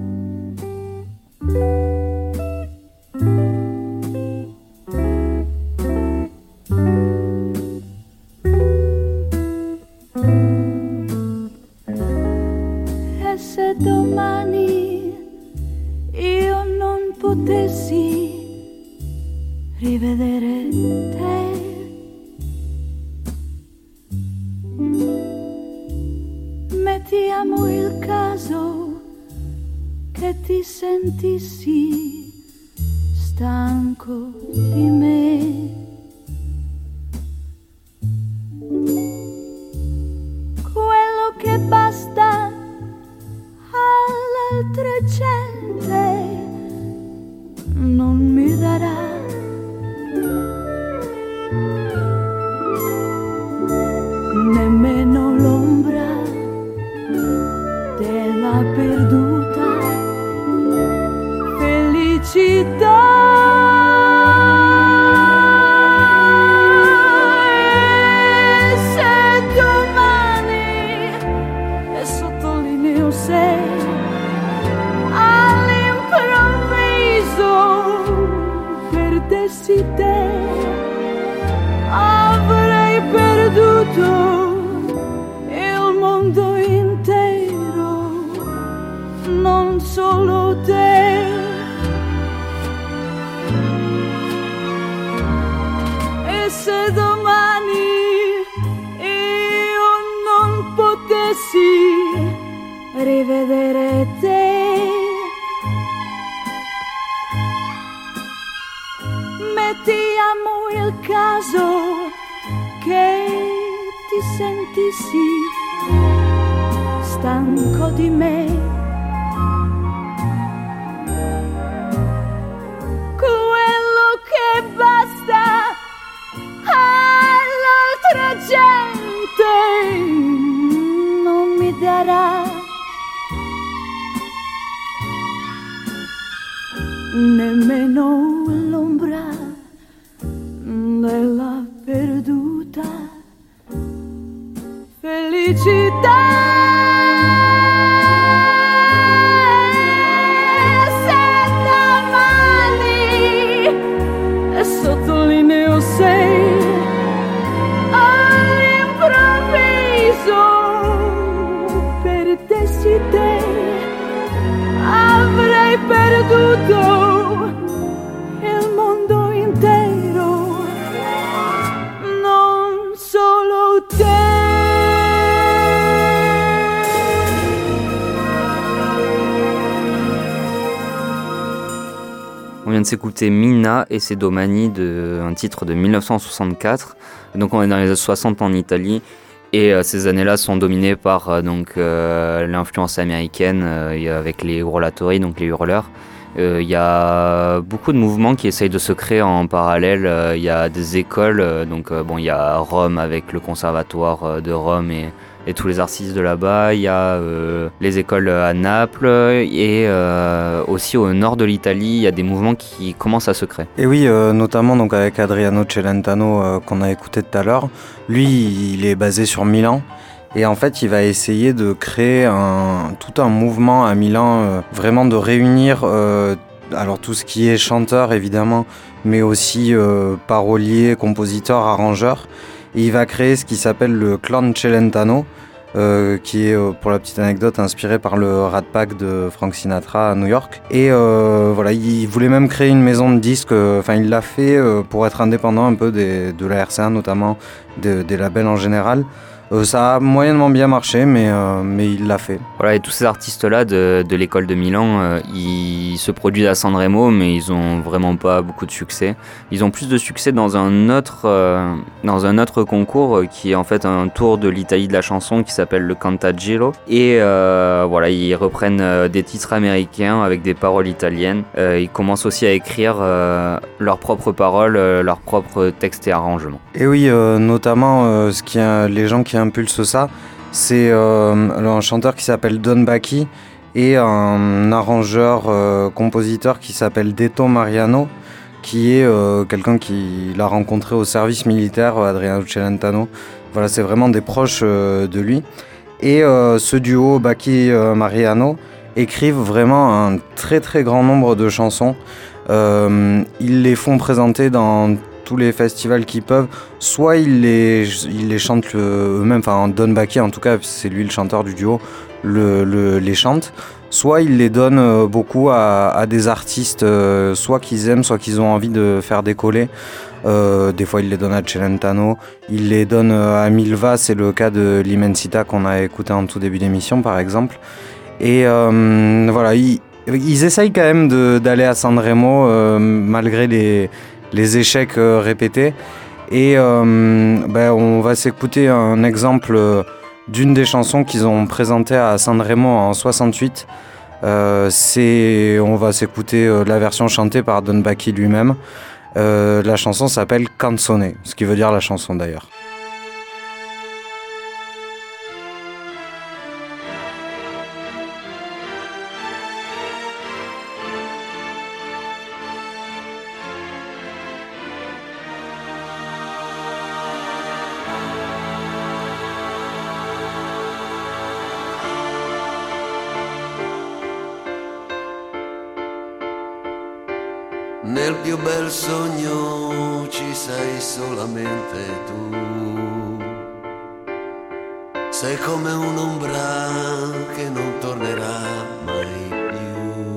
Se domani io non potessi rivedere te, mettiamo il caso che ti sentissi stanco di me. Quello che basta all'altra gente non mi darà nemmeno l'ombra della perduta felicità. E se domani, e sottolineo se perdessi te, avrei perduto il mondo intero, non solo te. E se domani io non potessi rivedere te, mettiamo il caso che ti sentissi stanco di me. Quello che basta all'altra gente non mi darà nemmeno l'ombra della perduta felicità. Se domani, e sottolineo se, all'improvviso perdessi te, avrei perduto il mondo intero, non solo te. On vient de s'écouter Mina et ses domani, de, un titre de dix-neuf cent soixante-quatre. Donc on est dans les années soixante en Italie. Et euh, ces années-là sont dominées par euh, donc, euh, l'influence américaine euh, avec les urlatori, donc les hurleurs. Il euh, y a beaucoup de mouvements qui essayent de se créer en parallèle. Il euh, y a des écoles, euh, donc euh, bon, il y a Rome avec le conservatoire euh, de Rome et, et tous les artistes de là-bas. Il y a euh, les écoles à Naples et euh, aussi au nord de l'Italie, il y a des mouvements qui commencent à se créer. Et oui, euh, notamment donc avec Adriano Celentano euh, qu'on a écouté tout à l'heure. Lui, il est basé sur Milan. Et en fait, il va essayer de créer un, tout un mouvement à Milan, euh, vraiment de réunir euh, alors tout ce qui est chanteur évidemment, mais aussi euh, parolier, compositeur, arrangeur. Et il va créer ce qui s'appelle le Clan Celentano, euh, qui est, euh, pour la petite anecdote, inspiré par le Rat Pack de Frank Sinatra à New York. Et euh, voilà, il voulait même créer une maison de disques, enfin euh, il l'a fait euh, pour être indépendant un peu des, de la R C A notamment, de, des labels en général. Euh, ça a moyennement bien marché, mais, euh, mais il l'a fait. Voilà, et tous ces artistes-là de, de l'école de Milan, euh, ils se produisent à San Remo, mais ils ont vraiment pas beaucoup de succès. Ils ont plus de succès dans un autre, euh, dans un autre concours euh, qui est en fait un tour de l'Italie de la chanson qui s'appelle le Cantagiro. Et euh, voilà, ils reprennent euh, des titres américains avec des paroles italiennes. Euh, ils commencent aussi à écrire euh, leurs propres paroles, euh, leurs propres textes et arrangements. Et oui, euh, notamment euh, ce qui a, les gens qui impulse ça, c'est euh, un chanteur qui s'appelle Don Bacchi et un arrangeur euh, compositeur qui s'appelle Detto Mariano, qui est euh, quelqu'un qui l'a rencontré au service militaire, Adriano Celentano. Voilà, c'est vraiment des proches euh, de lui. Et euh, ce duo Bacchi-Mariano écrivent vraiment un très très grand nombre de chansons. Euh, ils les font présenter dans tous les festivals qu'ils peuvent, soit ils les, ils les chantent eux-mêmes, enfin Don Bacchi en tout cas, c'est lui le chanteur du duo, le, le, les chante, soit ils les donnent beaucoup à, à des artistes, euh, soit qu'ils aiment, soit qu'ils ont envie de faire décoller. Euh, des fois ils les donnent à Celentano, ils les donnent à Milva, c'est le cas de l'Immensità qu'on a écouté en tout début d'émission par exemple. Et euh, voilà, ils, ils essayent quand même de, d'aller à San Remo euh, malgré les les échecs euh, répétés. Et euh, ben, on va s'écouter un exemple euh, d'une des chansons qu'ils ont présentées à San Remo en soixante-huit. Euh, c'est, on va s'écouter euh, la version chantée par Don Bacchi lui-même. Euh, la chanson s'appelle Canzone, ce qui veut dire la chanson d'ailleurs. Nel più bel sogno ci sei solamente tu, sei come un'ombra che non tornerà mai più.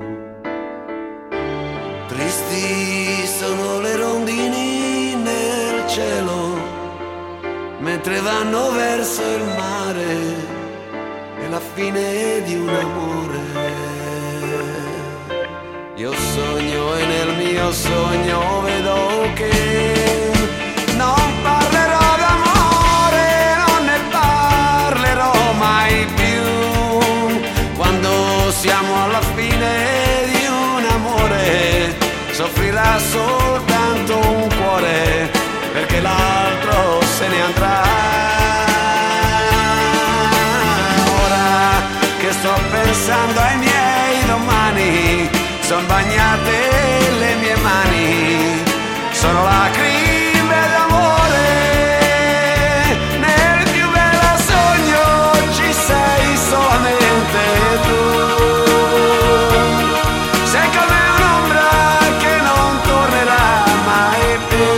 Tristi sono le rondini nel cielo, mentre vanno verso il mare, è la fine di un amore. Io sogno e nel mio sogno vedo che non parlerò d'amore, non ne parlerò mai più. Quando siamo alla fine di un amore, soffrirà soltanto un cuore, perché l'altro se ne andrà. Ora che sto pensando ai miei domani, son bagnate le mie mani, sono lacrime d'amore. Nel più bello sogno ci sei solamente tu, sei come un'ombra che non tornerà mai più.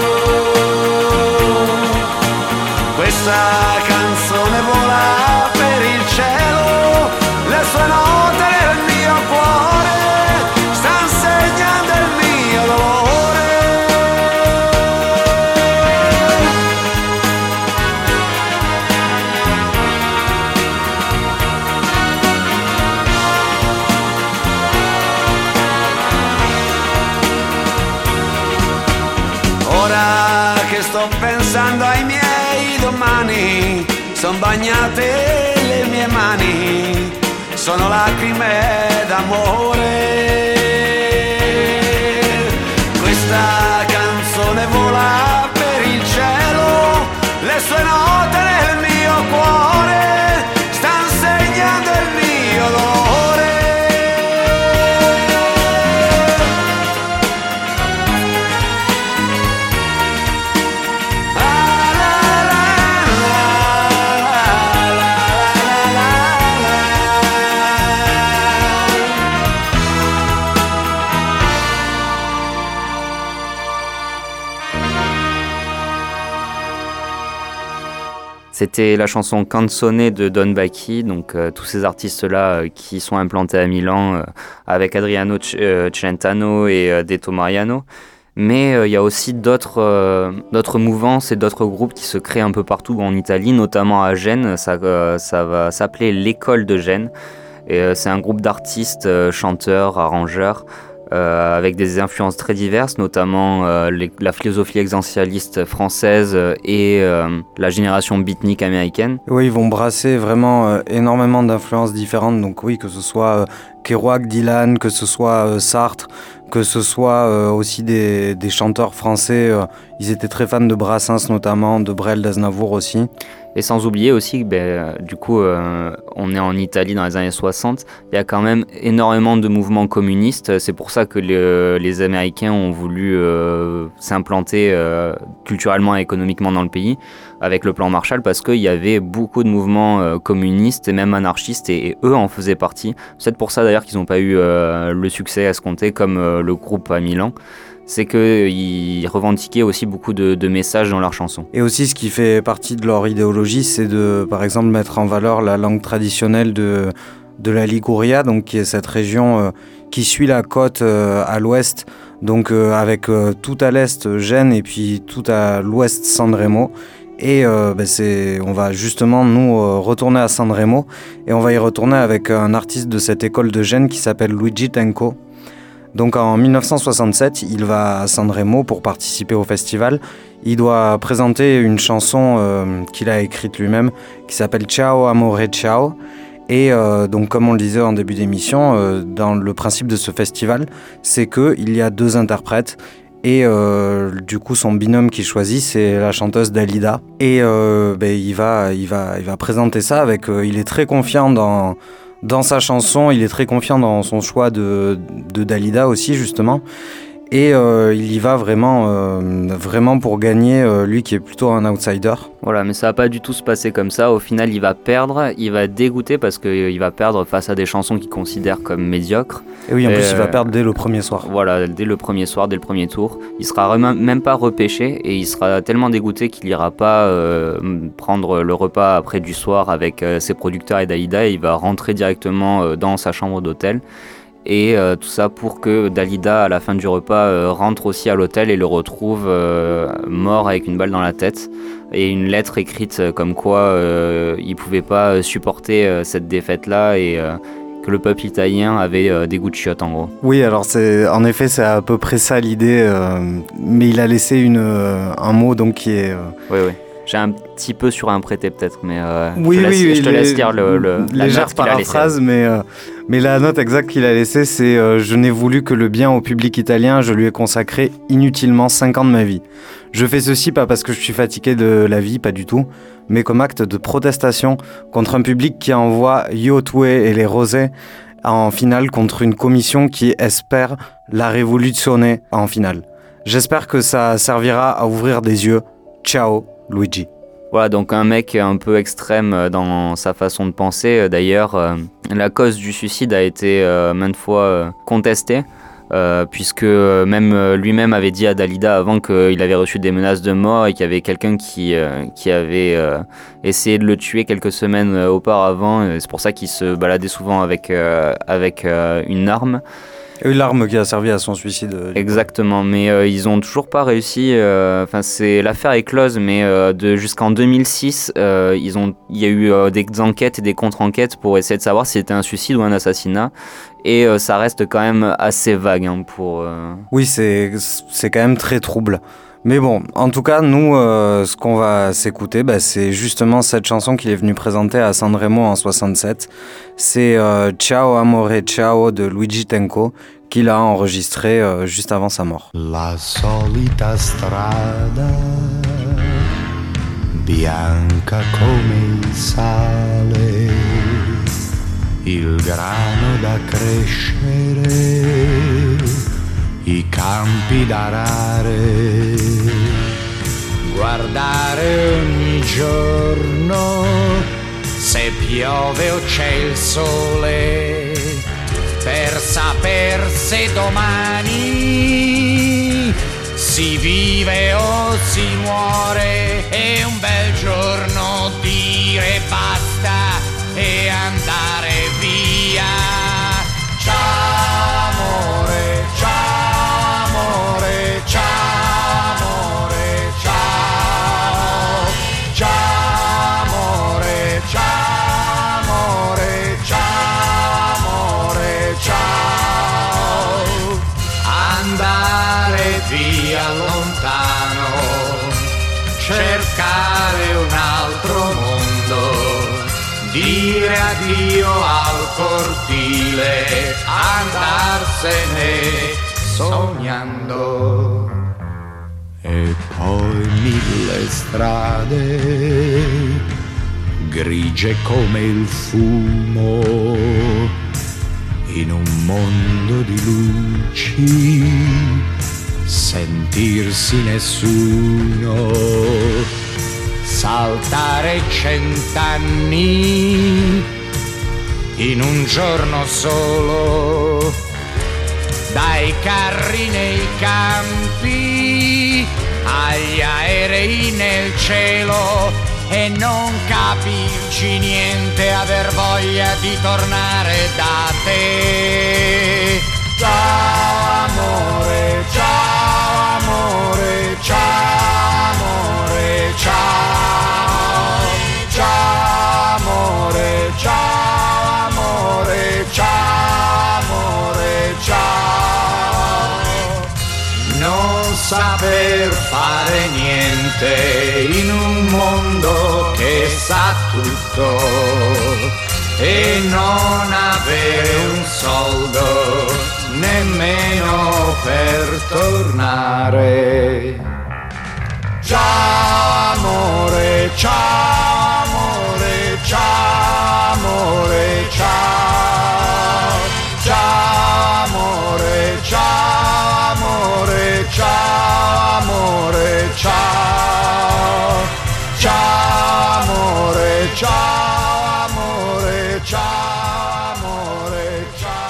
Questa canzone vola per il cielo, le sue note nel mio cuore stan segnando il mio dolore. Ora che sto pensando ai miei domani, son bagnate le mie mani, sono lacrime d'amore. C'était la chanson Canzone de Don Bacchi, donc euh, tous ces artistes-là euh, qui sont implantés à Milan euh, avec Adriano C- euh, Celentano et euh, Detto Mariano. Mais il euh, y a aussi d'autres, euh, d'autres mouvances et d'autres groupes qui se créent un peu partout en Italie, notamment à Gênes. Ça, euh, ça va s'appeler l'École de Gênes. Et, euh, c'est un groupe d'artistes, euh, chanteurs, arrangeurs, Euh, avec des influences très diverses, notamment euh, les, la philosophie existentialiste française euh, et euh, la génération beatnik américaine. Oui, ils vont brasser vraiment euh, énormément d'influences différentes, donc oui, que ce soit euh, Kerouac, Dylan, que ce soit euh, Sartre, que ce soit euh, aussi des, des chanteurs français, euh, ils étaient très fans de Brassens notamment, de Brel, d'Aznavour aussi. Et sans oublier aussi que ben, du coup, euh, on est en Italie dans les années soixante, il y a quand même énormément de mouvements communistes. C'est pour ça que le, les Américains ont voulu euh, s'implanter euh, culturellement et économiquement dans le pays avec le plan Marshall, parce qu'il y avait beaucoup de mouvements euh, communistes et même anarchistes, et, et eux en faisaient partie. C'est pour ça d'ailleurs qu'ils n'ont pas eu euh, le succès escompté comme euh, le groupe à Milan. C'est qu'ils revendiquaient aussi beaucoup de, de messages dans leurs chansons. Et aussi, ce qui fait partie de leur idéologie, c'est de, par exemple, mettre en valeur la langue traditionnelle de, de la Liguria, donc qui est cette région euh, qui suit la côte euh, à l'ouest, donc euh, avec euh, tout à l'est Gênes et puis tout à l'ouest Sanremo. Et euh, ben c'est, on va justement nous euh, retourner à Sanremo, et on va y retourner avec un artiste de cette école de Gênes qui s'appelle Luigi Tenco. Donc en dix-neuf cent soixante-sept, il va à Sanremo pour participer au festival. Il doit présenter une chanson euh, qu'il a écrite lui-même qui s'appelle Ciao Amore Ciao. Et euh, donc comme on le disait en début d'émission, euh, dans le principe de ce festival, c'est qu'il y a deux interprètes. Et euh, du coup, son binôme qu'il choisit, c'est la chanteuse Dalida. Et euh, ben, il, va, il, va, il va présenter ça avec... Euh, il est très confiant dans... Dans sa chanson, il est très confiant dans son choix de, de Dalida aussi, justement. Et euh, il y va vraiment, euh, vraiment pour gagner, euh, lui qui est plutôt un outsider. Voilà, mais ça va pas du tout se passer comme ça. Au final, il va perdre, il va dégoûter parce qu'il va perdre face à des chansons qu'il considère comme médiocres. Et oui, en et plus, euh, il va perdre dès le premier soir. Voilà, dès le premier soir, dès le premier tour. Il sera même pas repêché et il sera tellement dégoûté qu'il ira pas euh, prendre le repas après du soir avec euh, ses producteurs et Dalida. Et il va rentrer directement euh, dans sa chambre d'hôtel. Et euh, tout ça pour que Dalida, à la fin du repas, euh, rentre aussi à l'hôtel et le retrouve euh, mort avec une balle dans la tête. Et une lettre écrite euh, comme quoi euh, il pouvait pas supporter euh, cette défaite-là et euh, que le peuple italien avait euh, des goûts de chiottes en gros. Oui, alors c'est, en effet, c'est à peu près ça l'idée. Euh, mais il a laissé une, euh, un mot donc qui est... Euh... Oui, oui. J'ai un petit peu surimprêté peut-être, mais euh, oui, je te laisse, oui, je te les, laisse lire le, le, la légère note qu'il a laissée. paraphrase, mais, euh, mais la note exacte qu'il a laissée, c'est euh, « Je n'ai voulu que le bien au public italien, je lui ai consacré inutilement cinq ans de ma vie. Je fais ceci pas parce que je suis fatigué de la vie, pas du tout, mais comme acte de protestation contre un public qui envoie Io Tue et les Rosés en finale contre une commission qui espère la révolutionner en finale. J'espère que ça servira à ouvrir des yeux. Ciao, Luigi. » Voilà, donc un mec un peu extrême dans sa façon de penser. D'ailleurs, euh, la cause du suicide a été euh, maintes fois euh, contestée, euh, puisque même lui-même avait dit à Dalida avant qu'il avait reçu des menaces de mort et qu'il y avait quelqu'un qui, euh, qui avait euh, essayé de le tuer quelques semaines auparavant. C'est pour ça qu'il se baladait souvent avec, euh, avec euh, une arme. Et l'arme qui a servi à son suicide. Exactement, mais euh, ils ont toujours pas réussi. Enfin, euh, c'est l'affaire est close, mais euh, de jusqu'en deux mille six, euh, ils ont, il y a eu euh, des enquêtes et des contre-enquêtes pour essayer de savoir si c'était un suicide ou un assassinat. Et euh, ça reste quand même assez vague hein, pour. Euh... Oui, c'est c'est quand même très trouble. Mais bon, en tout cas, nous, euh, ce qu'on va s'écouter, bah, c'est justement cette chanson qu'il est venu présenter à Sanremo en soixante-sept. C'est euh, Ciao Amore Ciao de Luigi Tenco, qu'il a enregistré euh, juste avant sa mort. La solita strada, bianca come il sale, il grano da crescere, i campi d'arare, guardare ogni giorno se piove o c'è il sole, per saper se domani si vive o si muore, è un bel giorno di andare via. Ciao amore, ciao amore, ciao amore, ciao. Ciao amore, ciao amore, ciao amore, ciao. Andare via lontano, cercare un altro mondo, dire addio al cortile, andarsene sognando. E poi mille strade, grigie come il fumo, in un mondo di luci, sentirsi nessuno, saltare cent'anni in un giorno solo, dai carri nei campi agli aerei nel cielo, e non capirci niente, aver voglia di tornare da te. Ciao amore, ciao amore, ciao amore, ciao. Ciao amore, ciao amore, ciao amore, ciao. Non saper fare niente in un mondo che sa tutto, e non avere un soldo nemmeno per tornare. Ciao amore, ciao amore, ciao amore, ciao. Ciao amore, ciao amore, ciao amore, ciao. Ciao amore, ciao amore, ciao amore,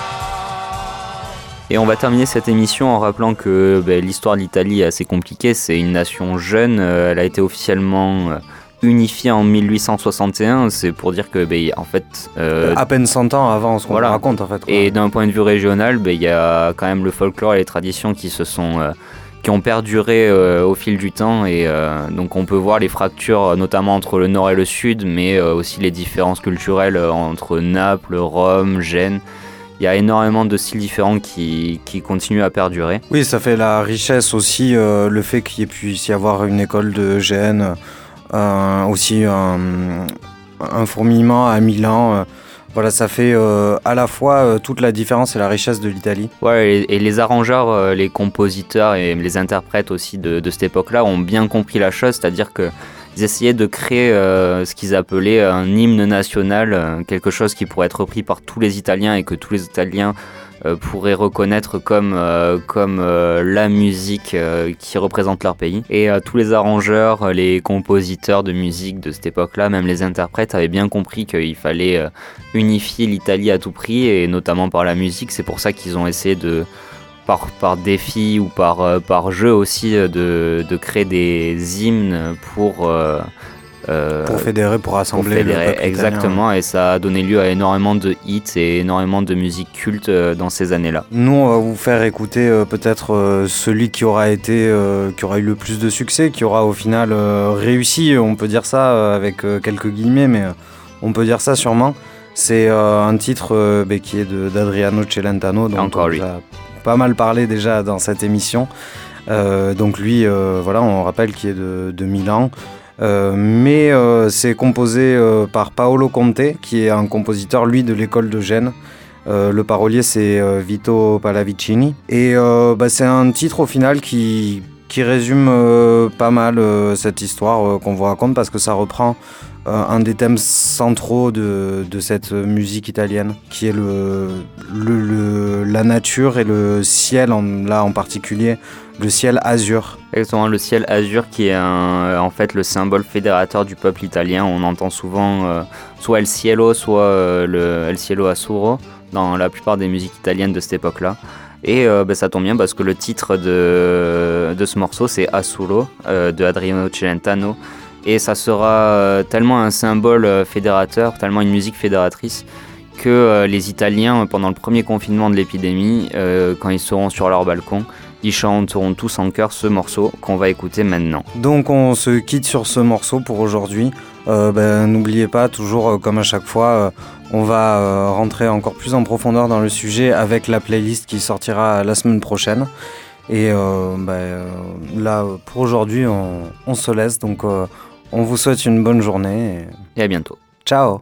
ciao. Et on va terminer cette émission en rappelant que bah, l'histoire de l'Italie est assez compliquée. C'est une nation jeune, euh, elle a été officiellement euh, unifiée en mille huit cent soixante et un. C'est pour dire que bah, en fait euh, à peine cent ans avant ce qu'on voilà. raconte en fait. Quoi. Et d'un point de vue régional, bah, y a quand même le folklore et les traditions qui se sont euh, qui ont perduré euh, au fil du temps, et euh, donc on peut voir les fractures notamment entre le nord et le sud, mais euh, aussi les différences culturelles euh, entre Naples, Rome, Gênes. Il y a énormément de styles différents qui, qui continuent à perdurer. Oui, ça fait la richesse aussi, euh, le fait qu'il puisse y avoir une école de Gênes, euh, aussi un, un fourmillement à Milan. Euh, Voilà, ça fait euh, à la fois euh, toute la différence et la richesse de l'Italie. Ouais, et, et les arrangeurs, euh, les compositeurs et les interprètes aussi de, de cette époque-là ont bien compris la chose, c'est-à-dire qu'ils essayaient de créer euh, ce qu'ils appelaient un hymne national, euh, quelque chose qui pourrait être repris par tous les Italiens et que tous les Italiens euh, pourraient reconnaître comme, euh, comme euh, la musique euh, qui représente leur pays. Et euh, tous les arrangeurs, les compositeurs de musique de cette époque-là, même les interprètes, avaient bien compris qu'il fallait euh, unifier l'Italie à tout prix, et notamment par la musique. C'est pour ça qu'ils ont essayé de, par, par défi ou par, euh, par jeu aussi, de, de créer des hymnes pour... Euh, Euh, pour fédérer, pour rassembler pour fédérer, le peuple exactement, italien. Et ça a donné lieu à énormément de hits et énormément de musique culte euh, dans ces années-là. Nous, on va vous faire écouter euh, peut-être euh, celui qui aura été, euh, qui aura eu le plus de succès, qui aura au final euh, réussi, on peut dire ça euh, avec euh, quelques guillemets, mais euh, on peut dire ça sûrement. C'est euh, un titre euh, bah, qui est de, d'Adriano Celentano, dont Encore on lui. a pas mal parlé déjà dans cette émission. Euh, donc lui, euh, voilà, on rappelle qu'il est de, de Milan. Euh, mais euh, c'est composé euh, par Paolo Conte, qui est un compositeur, lui, de l'école de Gênes. Euh, le parolier, c'est euh, Vito Pallavicini. Et euh, bah, c'est un titre, au final, qui, qui résume euh, pas mal euh, cette histoire euh, qu'on vous raconte, parce que ça reprend euh, un des thèmes centraux de, de cette musique italienne, qui est le, le, le, la nature et le ciel, en, là en particulier, le ciel azur. Exactement, le ciel azur qui est un, en fait le symbole fédérateur du peuple italien. On entend souvent euh, soit El Cielo, soit euh, le El Cielo Azzurro dans la plupart des musiques italiennes de cette époque-là. Et euh, bah, ça tombe bien parce que le titre de, de ce morceau, c'est Azzurro euh, de Adriano Celentano. et ça sera euh, tellement un symbole euh, fédérateur, tellement une musique fédératrice que euh, les Italiens, pendant le premier confinement de l'épidémie, euh, quand ils seront sur leur balcon, ils chanteront tous en chœur ce morceau qu'on va écouter maintenant. Donc on se quitte sur ce morceau pour aujourd'hui. Euh, ben, n'oubliez pas, toujours euh, comme à chaque fois, euh, on va euh, rentrer encore plus en profondeur dans le sujet avec la playlist qui sortira la semaine prochaine. Et euh, ben, euh, là, pour aujourd'hui, on, on se laisse. Donc euh, on vous souhaite une bonne journée. Et, et à bientôt. Ciao.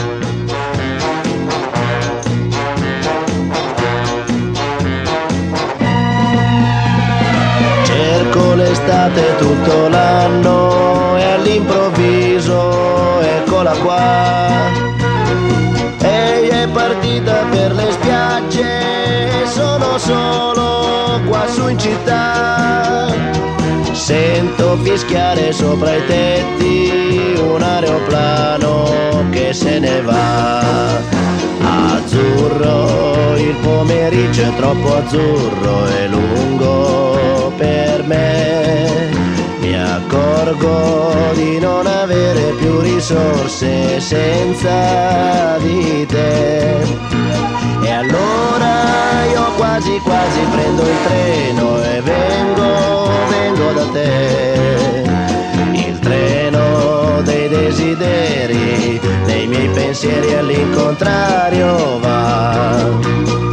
Cerco l'estate tutto l'anno e all'improvviso eccola qua. Ehi è partita per le spiagge, sono solo qua su in città. Sento fischiare sopra i tetti un aeroplano che se ne va. Azzurro, il pomeriggio è troppo azzurro e lungo per me. Mi accorgo di non avere più risorse senza di te. E allora io quasi quasi prendo il treno e vengo, vengo da te. Il treno dei desideri, nei miei pensieri all'incontrario va.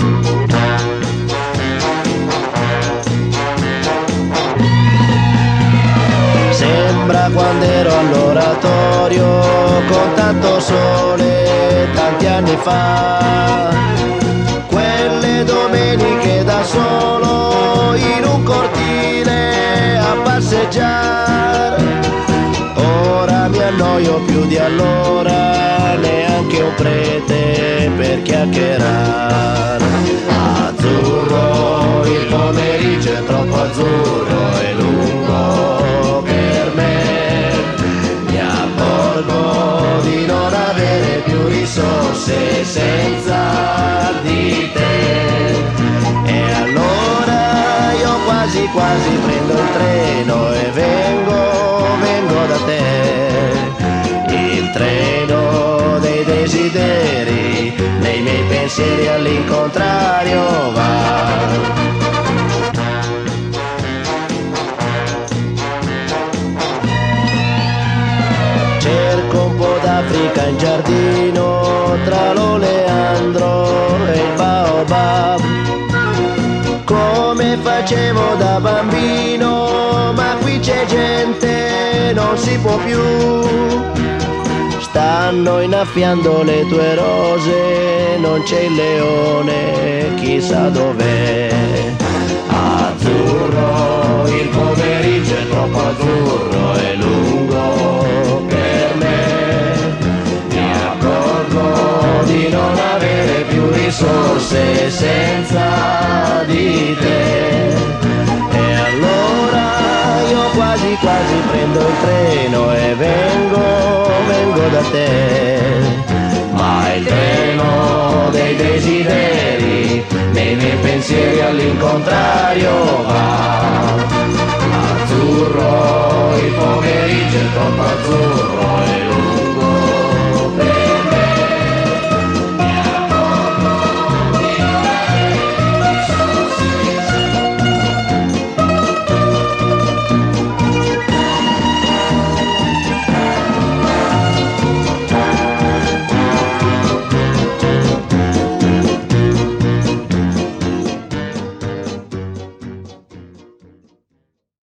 Sembra quando ero all'oratorio con tanto sole tanti anni fa. Quelle domeniche da solo in un cortile a passeggiare. Ora mi annoio più di allora, neanche un prete per chiacchierare. Azzurro, il pomeriggio è troppo azzurro e lungo per me. Mi accorgo di non avere più risorse senza di te. E allora io quasi quasi prendo il treno e vengo, vengo da te. Il treno dei desideri, nei miei pensieri all'incontrario va. Cerco un po' d'Africa in giardino, tra l'oleandro e il baobab. Come facevo da bambino, ma qui c'è gente, non si può più. Stanno innaffiando le tue rose, non c'è il leone, chissà dov'è. Azzurro, il pomeriggio è troppo azzurro e lungo per me. Mi accorgo di non avere più risorse senza di te. E allora io quasi quasi prendo il treno e vengo, vengo da te. Ma il treno dei desideri, nei miei pensieri all'incontrario va. Azzurro, il pomeriggio è troppo azzurro